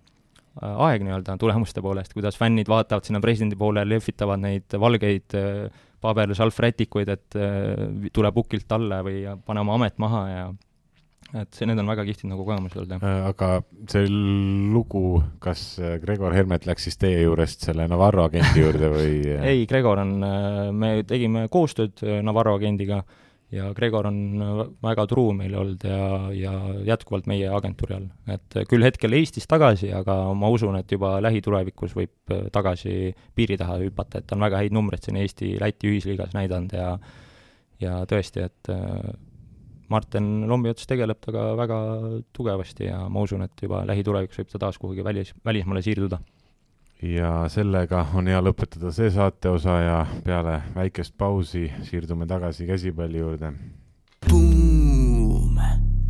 aeg nii-öelda tulemuste poolest, kuidas fännid vaatavad sinna presidendi poole, lehvitavad neid valgeid pabersalfrätikuid, et tule pukilt alla või pane oma amet maha ja et see, need on väga kihvtid nagu kogemused olnud. Aga see lugu, kas Gregor Hermet läks siis teie juurest selle Navarro agendi juurde või? Ei, Gregor on, me tegime koostööd Navarro agendiga ja Gregor on väga truu meile olnud ja, ja jätkuvalt meie agentuuri all. Et küll hetkel Eestis tagasi, aga ma usun, et juba lähitulevikus võib tagasi piiri taha hüpata, et on väga häid numbreid siin Eesti-Läti ühisliigas näidanud ja, ja tõesti, et Martin Lombiots tegeleb taga väga tugevasti ja ma usun, et juba lähitulevikus võib ta taas kuhugi välis, välismaale siirduda. Ja sellega on hea lõpetada see saate osa ja peale väikest pausi siirdume tagasi käsipalli juurde. Boom!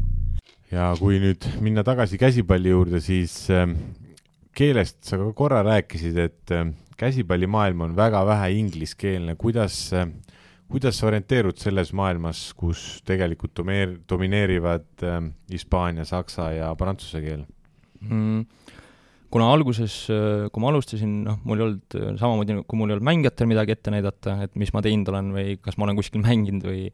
Ja kui nüüd minna tagasi käsipalli juurde, siis äh, keelest sa ka korra rääkisid, et äh, käsipallimaailm on väga vähe ingliskeelne. Kuidas, äh, kuidas sa orienteerud selles maailmas, kus tegelikult domeer, domineerivad äh, Hispaania, saksa ja prantsuse keel? Mm. Kuna alguses, kui ma alustasin, noh, mul ei olnud samamoodi, kui mul ei olnud mängijatel midagi ette näidata, et mis ma teinud olen või kas ma olen kuskil mänginud või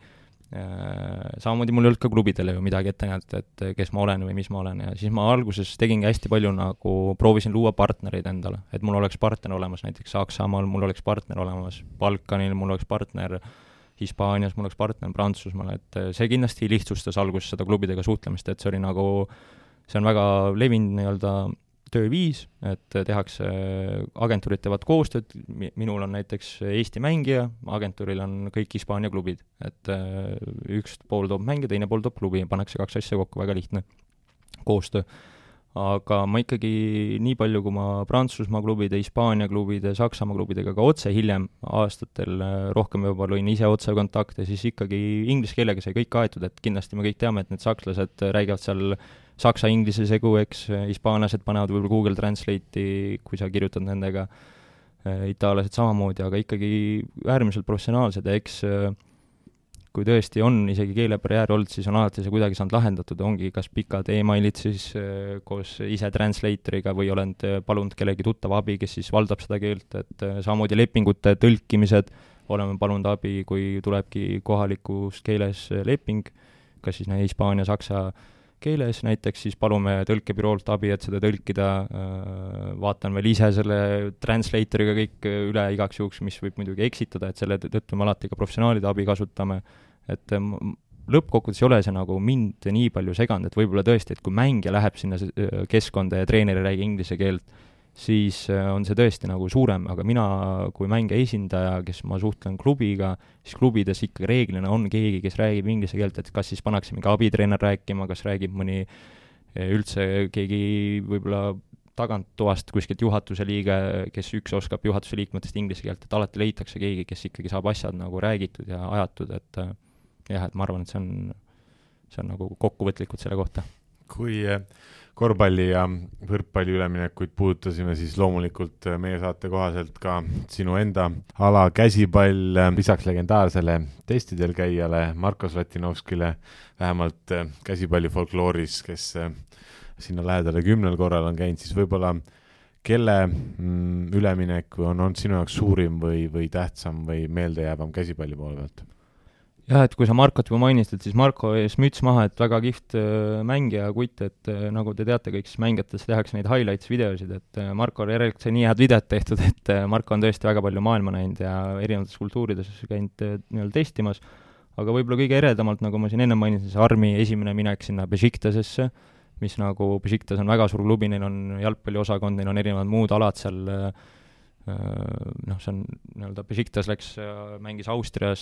äh, samamoodi mul ei olnud ka klubidele ju midagi ette näidata, et kes ma olen või mis ma olen ja siis ma alguses tegingi hästi palju nagu proovisin luua partnereid endale, et mul oleks partner olemas näiteks Saksamaal, mul oleks partner olemas Balkanil, mul oleks partner Hispaanias, mul oleks partner Prantsusmaal, et see kindlasti lihtsustas alguses seda klubidega suhtlemist, et see oli nagu, see on väga levinud nii-öelda tööviis, et tehakse, agentuurid teevad koostööd, minul on näiteks Eesti mängija, agentuuril on kõik Hispaania klubid, et üks pool toob mängija, teine pool toob klubi, pannakse kaks asja kokku, väga lihtne koostöö. Aga ma ikkagi nii palju, kui ma Prantsusmaa klubide, Hispaania klubide, Saksamaa klubidega ka otse hiljem aastatel rohkem juba lõin ise otse kontakte, siis ikkagi inglise keelega sai kõik kaetud, et kindlasti me kõik teame, et need sakslased räägivad seal saksa-inglise segu, eks, hispaanlased panevad võib-olla Google Translate'i, kui sa kirjutad nendega, itaallased samamoodi, aga ikkagi äärmiselt professionaalsed ja eks kui tõesti on isegi keelebarjäär olnud, siis on alati see kuidagi saanud lahendatud, ongi kas pikad e-mailid siis koos ise translatoriga või olen palunud kellegi tuttava abi, kes siis valdab seda keelt, et samamoodi lepingute tõlkimised, oleme palunud abi, kui tulebki kohalikus keeles leping, kas siis Hispaania, Saksa keeles näiteks, siis palume tõlkebüroolt abi, et seda tõlkida, vaatan veel ise selle translatoriga kõik üle igaks juhuks, mis võib muidugi eksitada, et selle tõttu me alati ka professionaalide abi kasutame, et lõppkokkuvõttes ei ole see nagu mind nii palju seganud, et võib-olla tõesti, et kui mängija läheb sinna keskkonda ja treener ei räägi inglise keelt, siis on see tõesti nagu suurem, aga mina kui mängija esindaja, kes ma suhtlen klubiga, siis klubides ikka reeglina on keegi, kes räägib inglise keelt, et kas siis pannakse mingi abitreener rääkima, kas räägib mõni üldse keegi võib-olla taganttoast kuskilt juhatuse liige, kes üks oskab juhatuse liikmetest inglise keelt, et alati leitakse keegi, kes ikkagi saab asjad nagu räägitud ja ajatud, et jah, et ma arvan, et see on, see on nagu kokkuvõtlikult selle kohta. Kui korvpalli ja võrkpalli üleminekuid puudutasime, siis loomulikult meie saate kohaselt ka sinu enda ala käsipall, lisaks legendaarsele testidel käijale Marko Slatinovskile, vähemalt käsipalli folklooris, kes sinna lähedale kümnel korral on käinud, siis võib-olla kelle mm, üleminek on olnud sinu jaoks suurim või, või tähtsam või meeldejäävam käsipalli poole pealt? Jah, et kui sa Markot juba mainisid, siis Marko ees müts maha, et väga kihvt äh, mängija kutt, et äh, nagu te teate, kõik siis mängijates tehakse neid highlights videosid, et äh, Marko on järelikult see nii head videot tehtud, et äh, Marko on tõesti väga palju maailma näinud ja erinevates kultuurides käinud äh, nii-öelda testimas, aga võib-olla kõige eredamalt, nagu ma siin enne mainisin, see Armi esimene minek sinna Besiktasesse, mis nagu Besiktas on väga suur klubi, neil on jalgpalliosakond, neil on erinevad muud alad seal, noh, see on nii-öelda Besiktas läks, mängis Austrias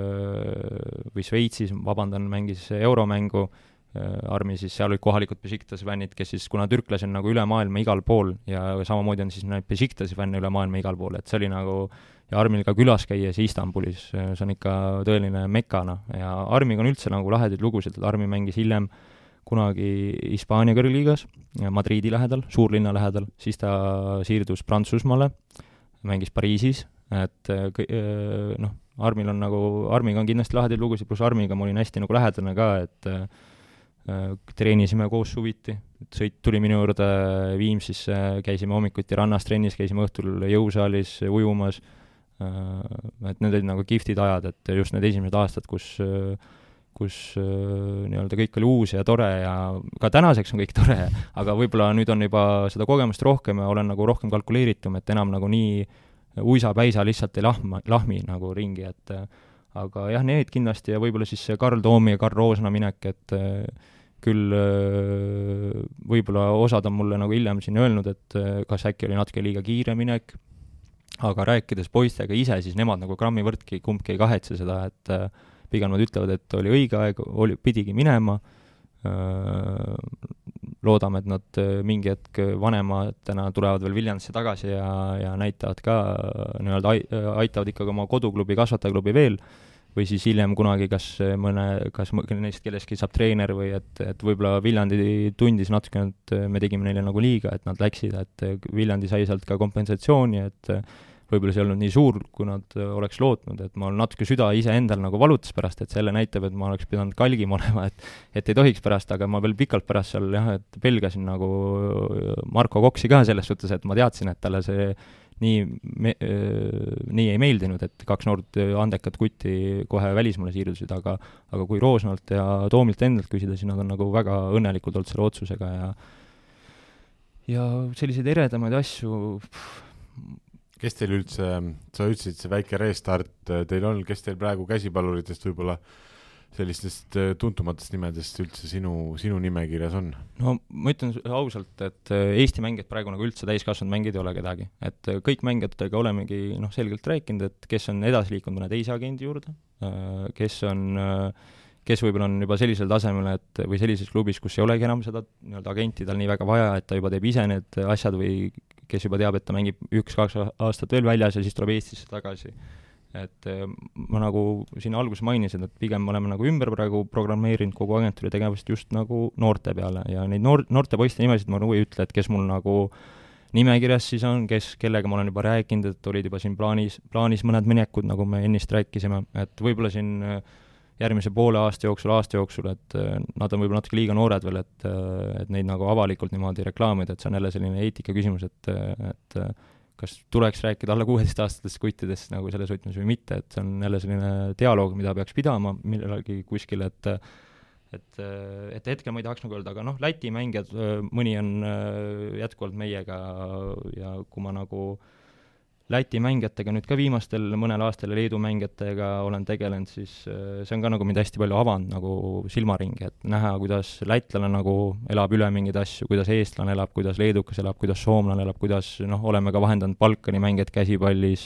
või Šveitsis, vabandan, mängis euromängu, Armi siis, seal olid kohalikud Besiktas fännid, kes siis, kuna türklasi on nagu üle maailma igal pool ja samamoodi on siis neid Besiktasi fänne üle maailma igal pool, et see oli nagu, ja Armil ka külas käies Istanbulis, see on ikka tõeline mekana ja Armiga on üldse nagu lahedaid lugusid, et Armi mängis hiljem kunagi Hispaania kõrgliigas, Madridi lähedal, suurlinna lähedal, siis ta siirdus Prantsusmaale, mängis Pariisis, et noh, Armil on nagu, Armiga on kindlasti lahedaid lugusid, pluss Armiga ma olin hästi nagu lähedane ka, et äh, treenisime koos suviti, sõit tuli minu juurde Viimsisse, käisime hommikuti rannas trennis, käisime õhtul jõusaalis ujumas, äh, et need olid nagu kihvtid ajad, et just need esimesed aastad, kus äh, kus äh, nii-öelda kõik oli uus ja tore ja ka tänaseks on kõik tore, aga võib-olla nüüd on juba seda kogemust rohkem ja olen nagu rohkem kalkuleeritum, et enam nagu nii uisa-päisa lihtsalt ei lahma, lahmi nagu ringi, et aga jah, need kindlasti ja võib-olla siis see Karl Toomi ja Karl Roosna minek, et äh, küll äh, võib-olla osad on mulle nagu hiljem siin öelnud, et äh, kas äkki oli natuke liiga kiire minek, aga rääkides poistega ise, siis nemad nagu grammi võrdki kumbki ei kahetse seda, et äh, pigem nad ütlevad, et oli õige aeg, oli, pidigi minema, loodame, et nad mingi hetk vanematena tulevad veel Viljandisse tagasi ja, ja näitavad ka, nii-öelda aitavad ikkagi oma koduklubi, kasvatajaklubi veel, või siis hiljem kunagi kas mõne, kas neist kellestki saab treener või et, et võib-olla Viljandi tundis natuke, et me tegime neile nagu liiga, et nad läksid, et Viljandi sai sealt ka kompensatsiooni, et võib-olla see ei olnud nii suur, kui nad oleks lootnud, et ma natuke süda ise endal nagu valutas pärast, et selle näitab, et ma oleks pidanud kalgim olema, et et ei tohiks pärast, aga ma veel pikalt pärast seal jah, et pelgasin nagu Marko Koksi ka selles suhtes, et ma teadsin, et talle see nii, me, nii ei meeldinud, et kaks noort andekat kutti kohe välismaale siirdusid, aga aga kui Roosnalt ja Toomilt endalt küsida, siis nad on nagu väga õnnelikud olnud selle otsusega ja ja selliseid eredamaid asju pff, kes teil üldse, sa ütlesid see väike restart teil on, kes teil praegu käsipalluritest võib-olla sellistest tuntumatest nimedest üldse sinu, sinu nimekirjas on? No ma ütlen ausalt, et Eesti mängijad praegu nagu üldse täiskasvanud mängijad ei ole kedagi. Et kõik mängijatega olemegi noh, selgelt rääkinud, et kes on edasi liikunud mõne teise agendi juurde, kes on, kes võib-olla on juba sellisel tasemel, et või sellises klubis, kus ei olegi enam seda nii-öelda agenti tal nii väga vaja, et ta juba teeb ise need asjad või kes juba teab, et ta mängib üks-kaks aastat veel väljas ja siis tuleb Eestisse tagasi. Et ma nagu siin alguses mainisin, et pigem me oleme nagu ümber praegu programmeerinud kogu agentuuri tegevust just nagu noorte peale ja neid noor, noorte poiste nimesid ma nagu ei ütle, et kes mul nagu nimekirjas siis on, kes, kellega ma olen juba rääkinud, et olid juba siin plaanis, plaanis mõned minekud, nagu me ennist rääkisime, et võib-olla siin järgmise poole aasta jooksul, aasta jooksul, et nad on võib-olla natuke liiga noored veel, et, et neid nagu avalikult niimoodi reklaamida, et see on jälle selline eetika küsimus, et, et kas tuleks rääkida alla kuueteist-aastastest kuttidest nagu selles võtmes või mitte, et see on jälle selline dialoog, mida peaks pidama millegi kuskil, et et, et hetkel ma ei tahaks nagu öelda, aga noh, Läti mängijad, mõni on jätkuvalt meiega ja kui ma nagu Läti mängijatega nüüd ka viimastel mõnel aastal ja Leedu mängijatega olen tegelenud, siis see on ka nagu mind hästi palju avanud nagu silmaringi, et näha, kuidas lätlane nagu elab üle mingeid asju, kuidas eestlane elab, kuidas leedukas elab, kuidas soomlane elab, kuidas noh, oleme ka vahendanud Balkani mängijad käsipallis,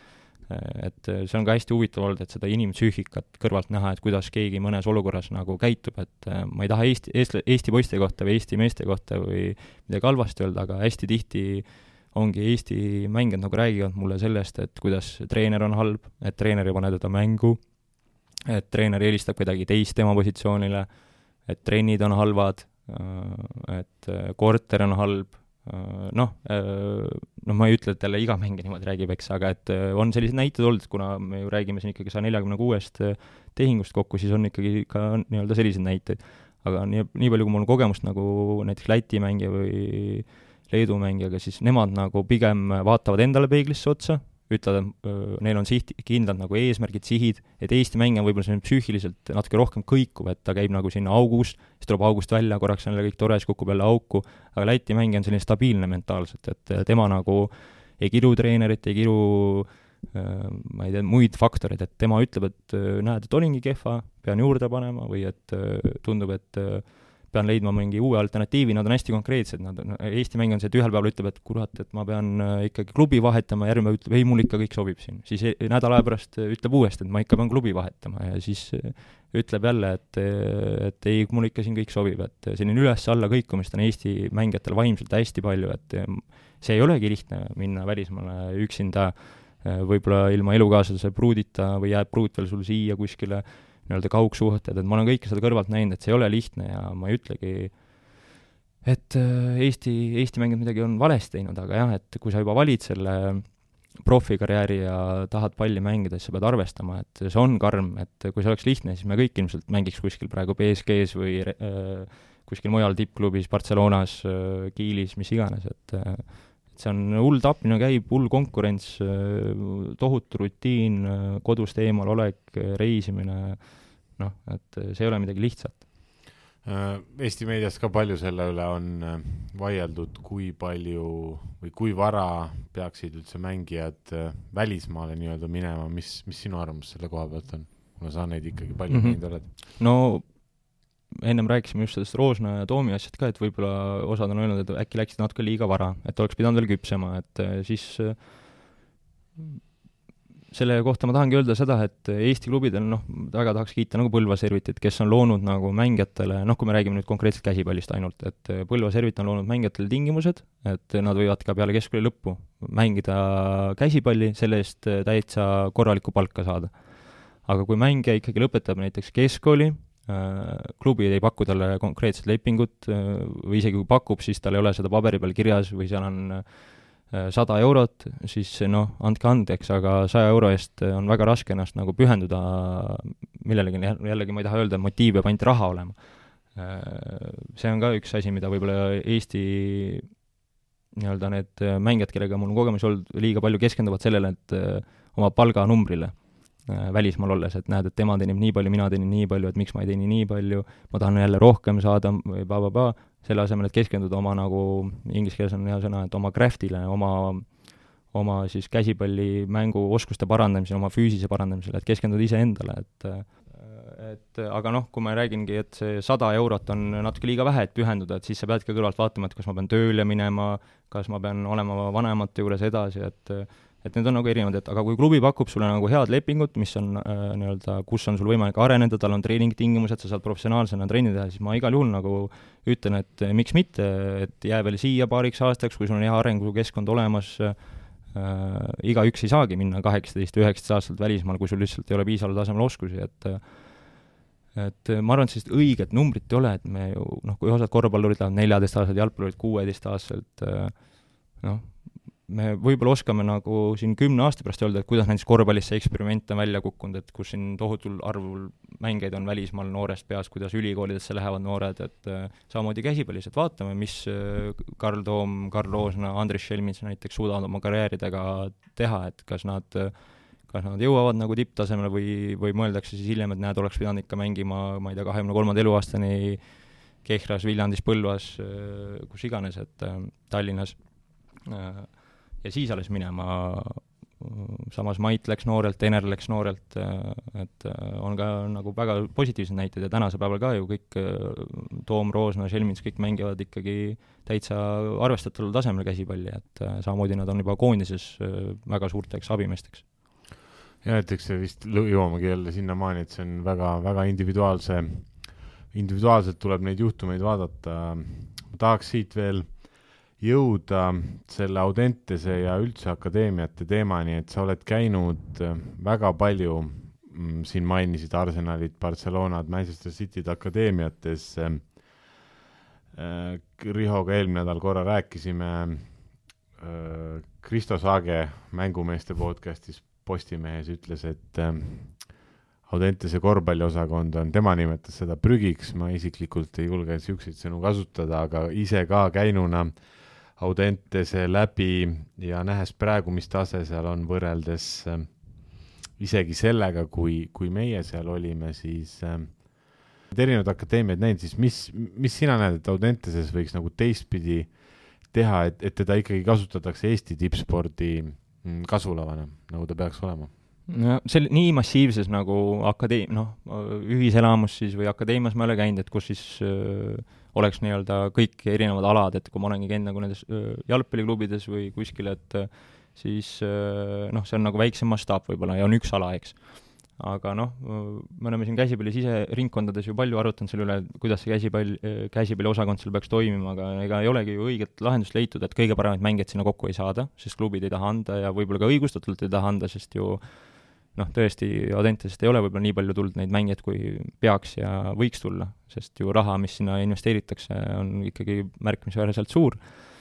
et see on ka hästi huvitav olnud, et seda inimpsüühikat kõrvalt näha, et kuidas keegi mõnes olukorras nagu käitub, et ma ei taha Eesti, Eesti, Eesti poiste kohta või Eesti meeste kohta või midagi halvasti öelda, aga hästi tihti ongi Eesti mängijad nagu räägivad mulle sellest, et kuidas treener on halb, et treener ei pane teda mängu, et treener eelistab kedagi teist tema positsioonile, et trennid on halvad, et korter on halb, noh, noh ma ei ütle, et jälle iga mängija niimoodi räägib, eks, aga et on sellised näited olnud, kuna me ju räägime siin ikkagi sada nelikümmend kuuest tehingust kokku, siis on ikkagi ka nii-öelda selliseid näiteid. Aga nii, nii palju, kui mul on kogemust nagu näiteks Läti mängija või Leedu mängijaga, siis nemad nagu pigem vaatavad endale peeglisse otsa, ütlevad, et neil on siht, kindlad nagu eesmärgid, sihid, et Eesti mängija võib-olla see on psüühiliselt natuke rohkem kõikuv, et ta käib nagu sinna august, siis tuleb august välja, korraks on jälle kõik tore, siis kukub jälle auku, aga Läti mängija on selline stabiilne mentaalselt, et tema nagu ei kiru treenerit, ei kiru ma ei tea, muid faktoreid, et tema ütleb, et näed, et olingi kehva, pean juurde panema või et tundub, et pean leidma mingi uue alternatiivi, nad on hästi konkreetsed, nad on, Eesti mäng on see, et ühel päeval ütleb, et kurat, et ma pean ikkagi klubi vahetama, järgmine ütleb, ei, mul ikka kõik sobib siin. Siis nädala aja pärast ütleb uuesti, et ma ikka pean klubi vahetama ja siis ütleb jälle, et, et ei, mul ikka siin kõik sobib, et selline üles-alla kõikumist on Eesti mängijatele vaimselt hästi palju, et see ei olegi lihtne minna välismaale üksinda, võib-olla ilma elukaaslase pruudita või jääb pruut veel sul siia kuskile nii-öelda kaugsuhted, et ma olen kõike seda kõrvalt näinud, et see ei ole lihtne ja ma ei ütlegi, et Eesti, Eesti mängijad midagi on valesti teinud, aga jah, et kui sa juba valid selle profikarjääri ja tahad palli mängida, siis sa pead arvestama, et see on karm, et kui see oleks lihtne, siis me kõik ilmselt mängiks kuskil praegu B S G-s või äh, kuskil mujal tippklubis, Barcelonas äh,, Kiilis, mis iganes, et äh, see on hull tapmine käib, hull konkurents, tohutu rutiin, kodust eemal olek, reisimine, noh, et see ei ole midagi lihtsat. Eesti meedias ka palju selle üle on vaieldud, kui palju või kui vara peaksid üldse mängijad välismaale nii-öelda minema, mis, mis sinu arvamus selle koha pealt on? Kuna sa neid ikkagi palju mm -hmm. neid oled? No ennem rääkisime just sellest Roosna ja Toomi asjad ka, et võib-olla osad on öelnud, et äkki läksid natuke liiga vara, et oleks pidanud veel küpsema, et siis selle kohta ma tahangi öelda seda, et Eesti klubidel, noh, väga tahaks kiita nagu Põlva Servitit, kes on loonud nagu mängijatele, noh, kui me räägime nüüd konkreetselt käsipallist ainult, et Põlva Servit on loonud mängijatele tingimused, et nad võivad ka peale keskkooli lõppu mängida käsipalli, selle eest täitsa korralikku palka saada. Aga kui mängija ikkagi lõpetab näiteks keskkooli, klubid ei paku talle konkreetset lepingut või isegi kui pakub, siis tal ei ole seda paberi peal kirjas või seal on sada eurot, siis noh, andke andeks, aga saja euro eest on väga raske ennast nagu pühenduda millelegi, jällegi ma ei taha öelda, et motiiv peab ainult raha olema. See on ka üks asi, mida võib-olla Eesti nii-öelda need mängijad, kellega mul on kogemus olnud, liiga palju keskenduvad sellele, et oma palganumbrile välismaal olles, et näed, et tema teenib nii palju, mina teenin nii palju, et miks ma ei teeni nii palju, ma tahan jälle rohkem saada või ba-ba-ba, selle asemel, et keskenduda oma nagu, inglise keeles on hea sõna, et oma craftile, oma, oma siis käsipalli mängu oskuste parandamisele, oma füüsise parandamisele, et keskenduda ise endale, et et aga noh, kui ma räägingi, et see sada eurot on natuke liiga vähe, et pühenduda, et siis sa peadki kõrvalt vaatama, et kas ma pean tööle minema, kas ma pean olema vanemate juures edasi, et et need on nagu erinevad, et aga kui klubi pakub sulle nagu head lepingut, mis on äh, nii-öelda, kus on sul võimalik areneda, tal on treeningtingimused, sa saad professionaalsena trenni teha, siis ma igal juhul nagu ütlen, et miks mitte, et jää veel siia paariks aastaks, kui sul on hea arengukeskkond olemas, äh, igaüks ei saagi minna kaheksateist üheksateist aastalt välismaal, kui sul lihtsalt ei ole piisaval tasemel oskusi, et et ma arvan, et sellist õiget numbrit ei ole, et me ju, noh, kui osad korvpallurid lähevad neljateist aastaselt, jalgpallurid kuueteist aastaselt, noh, me võib-olla oskame nagu siin kümne aasta pärast öelda, et kuidas näiteks korvpallis see eksperiment on välja kukkunud, et kus siin tohutul arvul mängeid on välismaal noorest peas, kuidas ülikoolidesse lähevad noored, et äh, samamoodi käsipallis, et vaatame, mis äh, Karl Toom, Karl Roosna, Andris Šelmits näiteks suudavad oma karjääridega teha, et kas nad äh, kas nad jõuavad nagu tipptasemele või, või mõeldakse siis hiljem, et näed, oleks pidanud ikka mängima, ma ei tea, kahekümne kolmanda eluaastani Kehras, Viljandis, Põlvas, kus iganes, et äh, Tallinnas äh, ja siis alles minema, samas Mait läks noorelt, Ener läks noorelt, et on ka nagu väga positiivsed näited ja tänase päeval ka ju kõik Toom, Roosna, Šelmits, kõik mängivad ikkagi täitsa arvestataval tasemel käsipalli, et samamoodi nad on juba koondises väga suurteks abimeesteks. Ja näiteks vist jõuamegi jälle sinnamaani, et see on väga, väga individuaalse, individuaalselt tuleb neid juhtumeid vaadata. Ma tahaks siit veel jõuda selle Audentese ja üldse akadeemiate teemani, et sa oled käinud väga palju, siin mainisid Arsenalit, Barcelonad, Manchester City'd akadeemiates. Rihoga eelmine nädal korra rääkisime Kristo Saage mängumeeste podcastis Postimehes ütles, et Audentese korvpalliosakond on, tema nimetas seda prügiks, ma isiklikult ei julge siukseid sõnu kasutada, aga ise ka käinuna Audentese läbi ja nähes praegu, mis tase seal on võrreldes isegi sellega, kui, kui meie seal olime, siis erinevad akadeemiad näinud, siis mis, mis sina näed, et Audenteses võiks nagu teistpidi teha, et, et teda ikkagi kasutatakse Eesti tippspordi kasulavana, nagu ta peaks olema? No, see nii massiivses nagu akadeem-, noh, ühiselamus siis või akadeemias ma ei ole käinud, et kus siis öö, oleks nii-öelda kõik erinevad alad, et kui ma olengi käinud nagu nendes öö, jalgpalliklubides või kuskil, et öö, siis öö, noh, see on nagu väiksem mastaap võib-olla ja on üks ala, eks. Aga noh, me oleme siin käsipalli siseringkondades ju palju arutanud selle üle, kuidas see käsipall, käsipalli osakond seal peaks toimima, aga ega ei olegi ju õiget lahendust leitud, et kõige paremaid mängijad sinna kokku ei saada, sest klubid ei taha anda ja võib-olla ka õigustatult ei taha anda, sest ju noh, tõesti Audentesest ei ole võib-olla nii palju tulnud neid mängijad, kui peaks ja võiks tulla, sest ju raha, mis sinna investeeritakse, on ikkagi märkimisväärselt suur.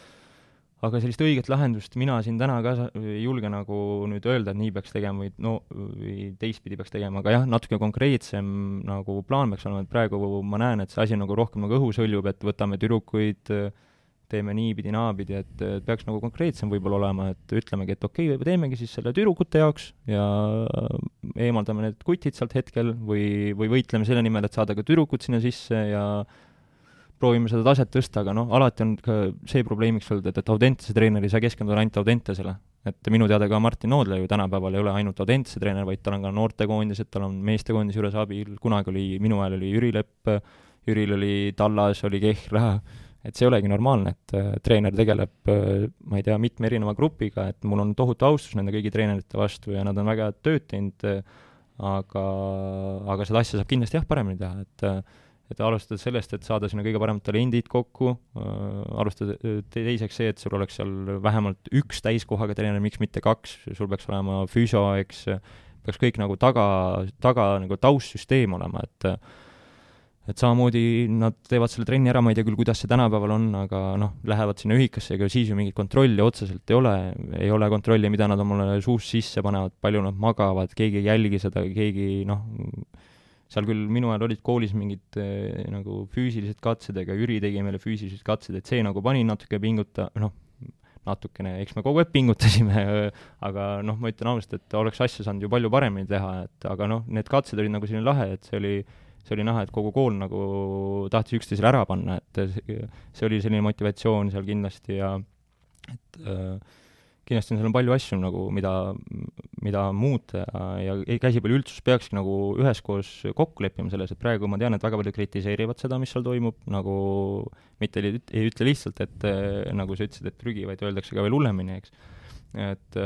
Aga sellist õiget lahendust mina siin täna ka ei julge nagu nüüd öelda, et nii peaks tegema või, no, või teistpidi peaks tegema, aga jah, natuke konkreetsem nagu plaan peaks olema, et praegu ma näen, et see asi nagu rohkem nagu õhu sõljub, et võtame tüdrukuid, teeme niipidi, naapidi, et, et peaks nagu konkreetsem võib-olla olema, et ütlemegi, et okei, okay, teemegi siis selle tüdrukute jaoks ja eemaldame need kutid sealt hetkel või, või võitleme selle nimel, et saada ka tüdrukud sinna sisse ja proovime seda taset tõsta, aga noh, alati on ka see probleemiks olnud, et, et Audentese treener ei saa keskenduda ainult Audentesele. Et minu teada ka Martin Noodla ju tänapäeval ei ole ainult Audentese treener, vaid tal on ka noortekoondised, tal on meestekoondis juures abil, kunagi oli, minu ajal oli Jüri Lepp, Jüril oli Tallas, oli Kehra, et see ei olegi normaalne, et äh, treener tegeleb, äh, ma ei tea, mitme erineva grupiga, et mul on tohutu austus nende kõigi treenerite vastu ja nad on väga tööd teinud, äh, aga, aga seda asja saab kindlasti jah paremini teha, et äh, et alustada sellest, et saada sinna kõige paremad talendid kokku, äh, alustada teiseks see, et sul oleks seal vähemalt üks täiskohaga treener, miks mitte kaks, sul peaks olema füsio, eks, peaks kõik nagu taga, taga nagu taustsüsteem olema, et et samamoodi nad teevad selle trenni ära, ma ei tea küll, kuidas see tänapäeval on, aga noh, lähevad sinna ühikasse, ega siis ju mingit kontrolli otseselt ei ole, ei ole kontrolli, mida nad omale suust sisse panevad, palju nad magavad, keegi ei jälgi seda, keegi noh, seal küll minu ajal olid koolis mingid eh, nagu füüsilised katsed, ega Jüri tegi meile füüsilised katsed, et see nagu pani natuke pinguta, noh, natukene, eks me kogu aeg pingutasime, aga noh, ma ütlen ausalt, et oleks asja saanud ju palju paremini teha, et aga noh, need katsed olid nagu selline lahe, et see oli, see oli näha, et kogu kool nagu tahtis üksteisele ära panna, et see oli selline motivatsioon seal kindlasti ja et äh, kindlasti on seal on palju asju nagu, mida, mida muuta ja, ja käsipalli üldsus peakski nagu üheskoos kokku leppima selles, et praegu ma tean, et väga palju kritiseerivad seda, mis seal toimub, nagu mitte ei, ei ütle lihtsalt, et nagu sa ütlesid, et prügi, vaid öeldakse ka veel hullemini, eks. Et,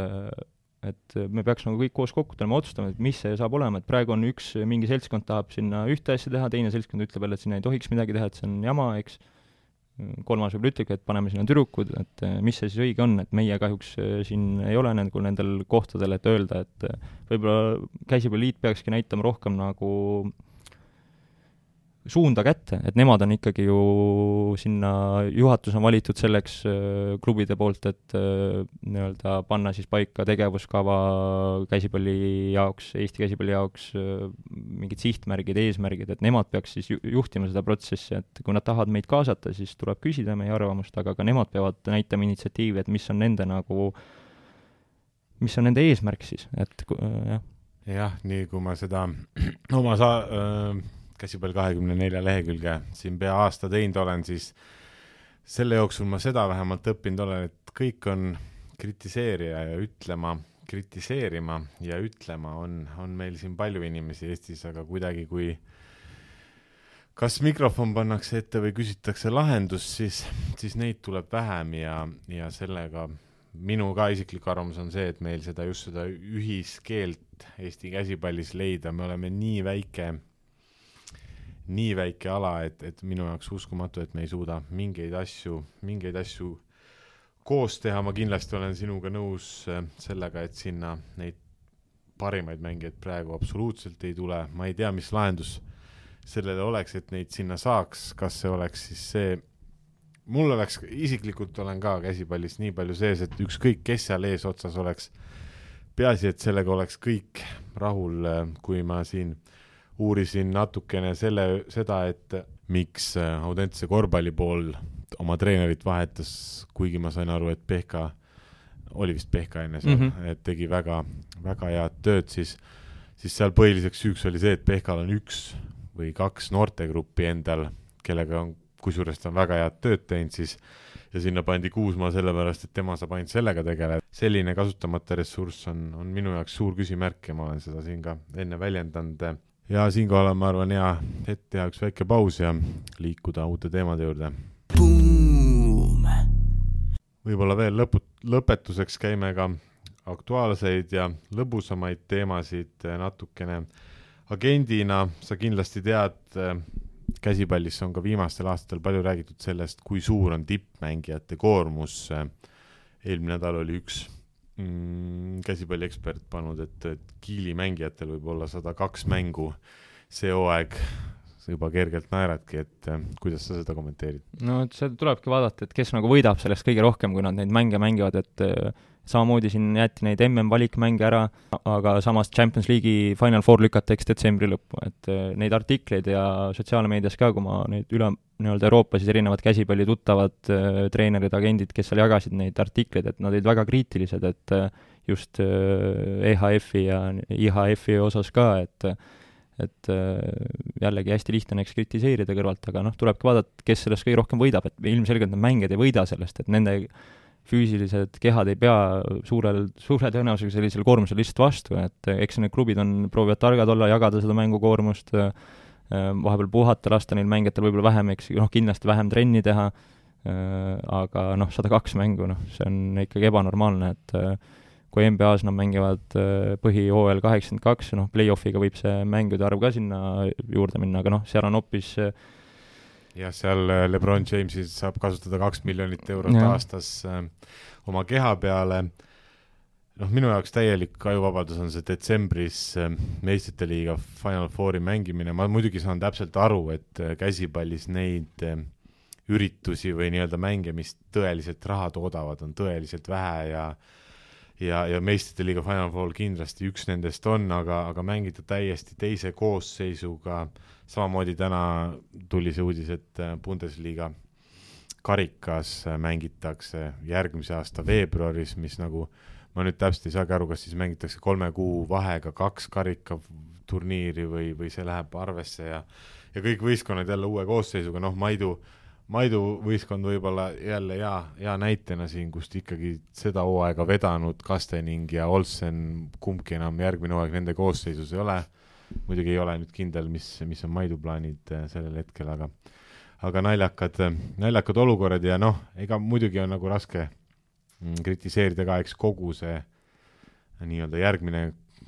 et me peaks nagu kõik koos kokku tulema, otsustama, et mis see saab olema, et praegu on üks, mingi seltskond tahab sinna ühte asja teha, teine seltskond ütleb jälle, et sinna ei tohiks midagi teha, et see on jama, eks. Kolmas võib ütlegi, et paneme sinna tüdrukud, et mis see siis õige on, et meie kahjuks siin ei ole nagu nendel kohtadel, et öelda, et võib-olla käsipalliliit peakski näitama rohkem nagu suunda kätte, et nemad on ikkagi ju sinna, juhatus on valitud selleks klubide poolt, et nii-öelda panna siis paika tegevuskava käsipalli jaoks, Eesti käsipalli jaoks, mingid sihtmärgid, eesmärgid, et nemad peaks siis juhtima seda protsessi, et kui nad tahavad meid kaasata, siis tuleb küsida meie arvamust, aga ka nemad peavad näitama initsiatiivi, et mis on nende nagu, mis on nende eesmärk siis, et jah. Jah, nii kui ma seda oma sa- äh... käsipall kahekümne nelja lehekülge siin pea aasta teinud olen, siis selle jooksul ma seda vähemalt õppinud olen, et kõik on kritiseerija ja ütlema, kritiseerima ja ütlema on, on meil siin palju inimesi Eestis, aga kuidagi kui kas mikrofon pannakse ette või küsitakse lahendust, siis, siis neid tuleb vähem ja, ja sellega minu ka isiklik arvamus on see, et meil seda just seda ühiskeelt Eesti käsipallis leida, me oleme nii väike nii väike ala, et, et minu jaoks uskumatu, et me ei suuda mingeid asju, mingeid asju koos teha. Ma kindlasti olen sinuga nõus sellega, et sinna neid parimaid mängijaid praegu absoluutselt ei tule. Ma ei tea, mis lahendus sellele oleks, et neid sinna saaks. Kas see oleks siis see, mul oleks, isiklikult olen ka käsipallis nii palju sees, et ükskõik kes seal ees otsas oleks, peaasi, et sellega oleks kõik rahul, kui ma siin uurisin natukene selle, seda, et miks Audentse korvpalli pool oma treenerit vahetas, kuigi ma sain aru, et Pehka, oli vist Pehka enne seal, mm -hmm. et tegi väga, väga head tööd, siis, siis seal põhiliseks süüks oli see, et Pehkal on üks või kaks noortegruppi endal, kellega on kusjuures ta on väga head tööd teinud, siis ja sinna pandi Kuusmaa sellepärast, et tema saab ainult sellega tegeleda. Selline kasutamata ressurss on, on minu jaoks suur küsimärk ja ma olen seda siin ka enne väljendanud. Ja siinkohal ma arvan hea hetk teha üks väike paus ja liikuda uute teemade juurde. Boom. Võib-olla veel lõput, lõpetuseks käime ka aktuaalseid ja lõbusamaid teemasid natukene. Agendina sa kindlasti tead, käsipallis on ka viimastel aastatel palju räägitud sellest, kui suur on tippmängijate koormus. Eelmine nädal oli üks mm, käsipalliekspert pannud, et, et Kiili mängijatel võib olla sada kaks mängu see hooaeg. Juba kergelt naeradki, et kuidas sa seda kommenteerid? No et seda tulebki vaadata, et kes nagu võidab sellest kõige rohkem, kui nad neid mänge mängivad, et samamoodi siin jäeti neid M M-valikmänge ära, aga samas Champions League'i Final Four lükatakse detsembri lõppu, et neid artikleid ja sotsiaalmeedias ka, kui ma neid üle nii-öelda Euroopa siis erinevad käsipalli tuttavad treenerid, agendid, kes seal jagasid neid artikleid, et nad olid väga kriitilised, et just E H F-i ja I H F-i osas ka, et et jällegi hästi lihtne näeks kritiseerida kõrvalt, aga noh, tulebki vaadata, kes sellest kõige rohkem võidab, et ilmselgelt need mängijad ei võida sellest, et nende füüsilised kehad ei pea suurel, suure tõenäosusega sellisel koormusel lihtsalt vastu, et eks need klubid on, proovivad targad olla, jagada seda mängukoormust, vahepeal puhata, lasta neil mängijatel võib-olla vähem, eks noh, kindlasti vähem trenni teha, aga noh, sada kaks mängu, noh, see on ikkagi ebanormaalne, et kui N B A-s nad mängivad põhi-O L kaheksakümmend kaks, noh, play-offiga võib see mängude arv ka sinna juurde minna, aga noh, seal on hoopis ja seal LeBron Jamesis saab kasutada kaks miljonit eurot ja. aastas äh, oma keha peale. Noh, minu jaoks täielik ajuvabadus on see detsembris äh, meistrite liiga Final Fouri mängimine. Ma muidugi saan täpselt aru, et äh, käsipallis neid äh, üritusi või nii-öelda mänge, mis tõeliselt raha toodavad, on tõeliselt vähe ja ja, ja meistrite liiga Final Four kindlasti üks nendest on, aga, aga mängida täiesti teise koosseisuga. Samamoodi täna tuli see uudis, et Bundesliga karikas mängitakse järgmise aasta veebruaris, mis nagu, ma nüüd täpselt ei saagi aru, kas siis mängitakse kolme kuu vahega kaks karika turniiri või, või see läheb arvesse ja, ja kõik võistkonnad jälle uue koosseisuga, noh, Maidu Maidu võistkond võib-olla jälle hea, hea näitena siin, kust ikkagi seda hooaega vedanud Kastening ja Olsen, kumbki enam järgmine hooaeg nende koosseisus ei ole. Muidugi ei ole nüüd kindel, mis, mis on Maidu plaanid sellel hetkel, aga, aga naljakad, naljakad olukorrad ja noh, ega muidugi on nagu raske kritiseerida ka, eks kogu see nii-öelda järgmine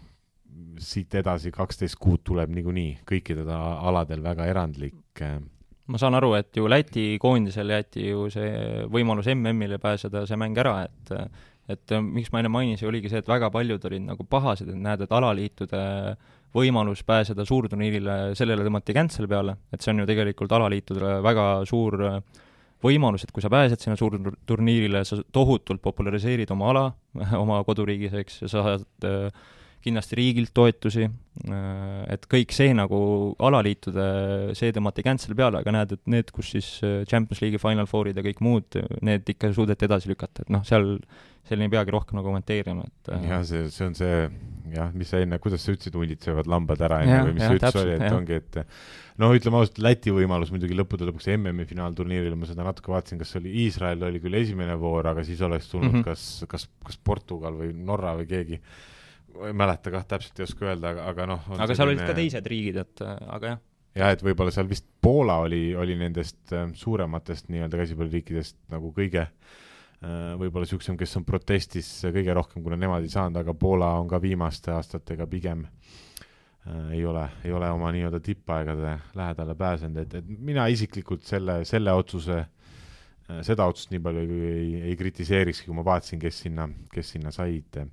siit edasi kaksteist kuud tuleb niikuinii kõikidel aladel väga erandlik. Ma saan aru, et ju Läti koondisel jäeti ju see võimalus M M-ile pääseda see mäng ära, et, et miks ma enne mainisin, oligi see, et väga paljud olid nagu pahased, et näed, et alaliitude võimalus pääseda suurturniirile, sellele tõmmati cancel peale, et see on ju tegelikult alaliitudele väga suur võimalus, et kui sa pääsed sinna suurturniirile, sa tohutult populariseerid oma ala, oma koduriigis, eks, ja sa saad kindlasti riigilt toetusi, et kõik see nagu alaliitude, see tõmmati cancel peale, aga näed, et need, kus siis Champions League'i Final Fourid ja kõik muud, need ikka suudeti edasi lükata, et noh, seal selline peagi rohkem nagu kommenteerima, et jah, see, see on see, jah, mis sa enne, kuidas sa ütlesid, hundid söövad lambad ära enne, või mis ja, ütles oli, et jah. Ongi, et noh, ütleme ausalt, Läti võimalus muidugi lõppude lõpuks M M-i finaalturniiril, ma seda natuke vaatasin, kas oli Iisrael oli küll esimene voor, aga siis oleks tulnud mm -hmm. kas, kas, kas Portugal või Norra või keegi, ei mäleta kah, täpselt ei oska öelda, aga, aga noh aga seal olid ka teised riigid, et aga jah. jah, et võib-olla seal vist Poola oli, oli nendest suurematest nii-öelda käsipalliriikidest nagu kõige võib-olla siuksem, kes on protestis kõige rohkem, kuna nemad ei saanud, aga Poola on ka viimaste aastatega pigem äh, ei ole, ei ole oma nii-öelda tippaegade lähedale pääsenud, et, et mina isiklikult selle, selle otsuse äh, seda otsust nii palju ei, ei, ei kritiseeriks, kui ma vaatasin, kes sinna, kes sinna said.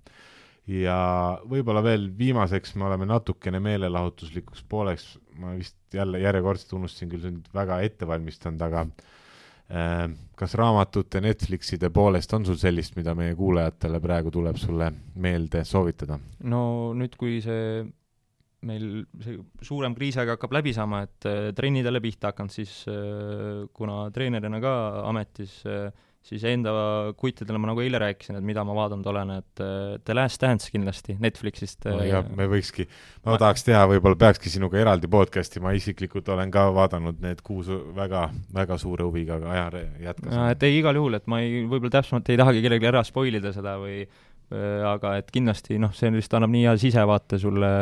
Ja võib-olla veel viimaseks me oleme natukene meelelahutuslikuks pooleks, ma vist jälle järjekordselt unustasin küll väga ettevalmistanud, aga kas raamatute Netflixide poolest on sul sellist, mida meie kuulajatele praegu tuleb sulle meelde soovitada? No nüüd, kui see meil see suurem kriisaega hakkab läbi saama, et trennid jälle pihta hakanud, siis kuna treenerina ka ametis, siis enda kuttidele ma nagu eile rääkisin, et mida ma vaadanud olen, et The Last Dance kindlasti Netflixist. No, ja me võikski, ma, ma tahaks teha, võib-olla peakski sinuga eraldi podcasti, ma isiklikult olen ka vaadanud need kuus väga, väga suure huviga, aga aja jätkas. Ja, et ei, igal juhul, et ma ei, võib-olla täpsemalt ei tahagi kellelegi ära spoilida seda või, aga et kindlasti, noh, see vist annab nii hea sisevaate sulle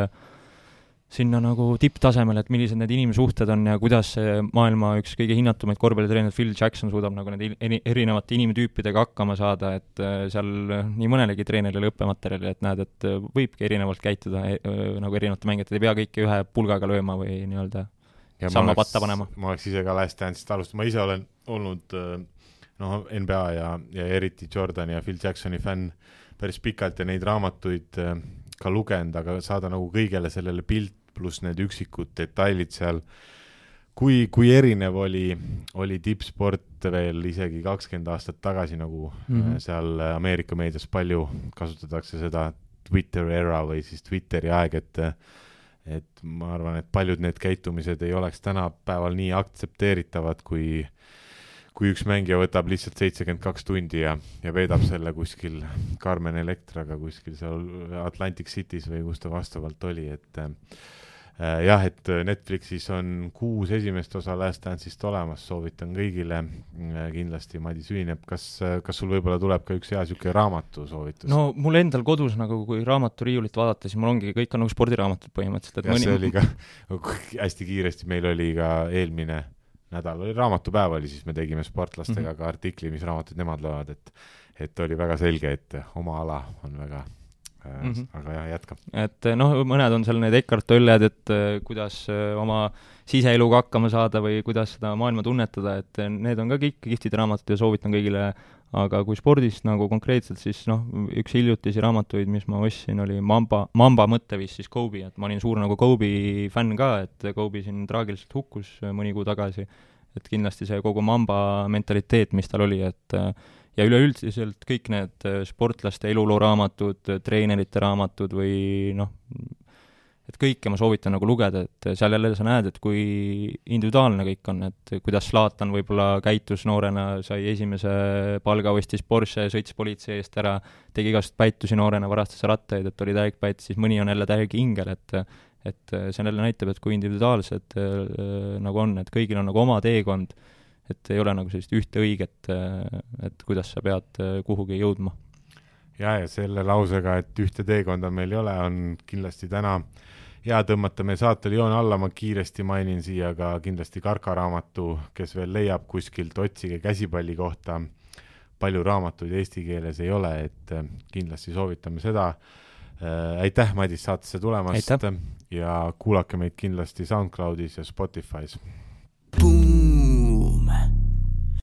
sinna nagu tipptasemel, et millised need inimsuhted on ja kuidas see maailma üks kõige hinnatumaid korvpallitreener Phil Jackson suudab nagu need erinevate inimtüüpidega hakkama saada, et seal nii mõnelegi treenerile õppematerjali, et näed, et võibki erinevalt käituda nagu erinevate mängijad, ei pea kõike ühe pulgaga lööma või nii-öelda sama patta panema. Ma oleks ise ka Last Dance'ist alustama, ma ise olen olnud noh, N B A ja, ja eriti Jordan ja Phil Jacksoni fänn päris pikalt ja neid raamatuid ka lugenud, aga saada nagu kõigele sellele pilt pluss need üksikud detailid seal, kui, kui erinev oli, oli tippsport veel isegi kakskümmend aastat tagasi, nagu mm-hmm. seal Ameerika meedias palju kasutatakse seda Twitter era või siis Twitteri aeg, et et ma arvan, et paljud need käitumised ei oleks tänapäeval nii aktsepteeritavad, kui kui üks mängija võtab lihtsalt seitsekümmend kaks tundi ja, ja veedab selle kuskil Carmen Electraga kuskil seal Atlantic City's või kus ta vastavalt oli, et äh, jah, et Netflixis on kuus esimest osa Last Dance'ist olemas, soovitan kõigile äh, kindlasti, Madis ühineb, kas, kas sul võib-olla tuleb ka üks hea siuke raamatu soovitus? No mul endal kodus nagu, kui raamaturiiulit vaadata, siis mul ongi, kõik on nagu spordiraamatud põhimõtteliselt. ja mõni... see oli ka hästi kiiresti, meil oli ka eelmine nädal oli raamatupäev oli, siis me tegime sportlastega mm-hmm. ka artikli, mis raamatud nemad loevad, et, et oli väga selge, et oma ala on väga, äh, mm-hmm. aga jah, jätka. Et noh, mõned on seal need Eckart Tolled, et äh, kuidas äh, oma siseeluga hakkama saada või kuidas seda maailma tunnetada, et need on ka kõik kihvtid raamatud ja soovitan kõigile, aga kui spordist nagu konkreetselt, siis noh, üks hiljutisi raamatuid, mis ma ostsin, oli Mamba, Mamba mõtteviis, siis Kobe, et ma olin suur nagu Kobe fänn ka, et Kobe siin traagiliselt hukkus mõni kuu tagasi, et kindlasti see kogu Mamba mentaliteet, mis tal oli, et ja üleüldiselt kõik need sportlaste eluloo raamatud, treenerite raamatud või noh, et kõike ma soovitan nagu lugeda, et seal jälle sa näed, et kui individuaalne kõik on, et kuidas Zlatan võib-olla käitus noorena, sai esimese palga, ostis Porsche, sõits politsei eest ära, tegi igast päitusi noorena, varastas rattaid, et oli täieg pätt, siis mõni on jälle täieg ingel, et et see jälle näitab, et kui individuaalsed äh, nagu on, et kõigil on nagu oma teekond, et ei ole nagu sellist ühte õiget, et kuidas sa pead kuhugi jõudma. Ja, ja selle lausega, et ühte teekonda meil ei ole, on kindlasti täna hea tõmmata meie saatel joon alla, ma kiiresti mainin siia ka kindlasti Karka raamatu, kes veel leiab kuskilt, otsige käsipalli kohta, palju raamatuid eesti keeles ei ole, et kindlasti soovitame seda. Äh, aitäh, Madis, saatesse tulemast. Aitäh. Ja kuulake meid kindlasti SoundCloudis ja Spotify's. Boom.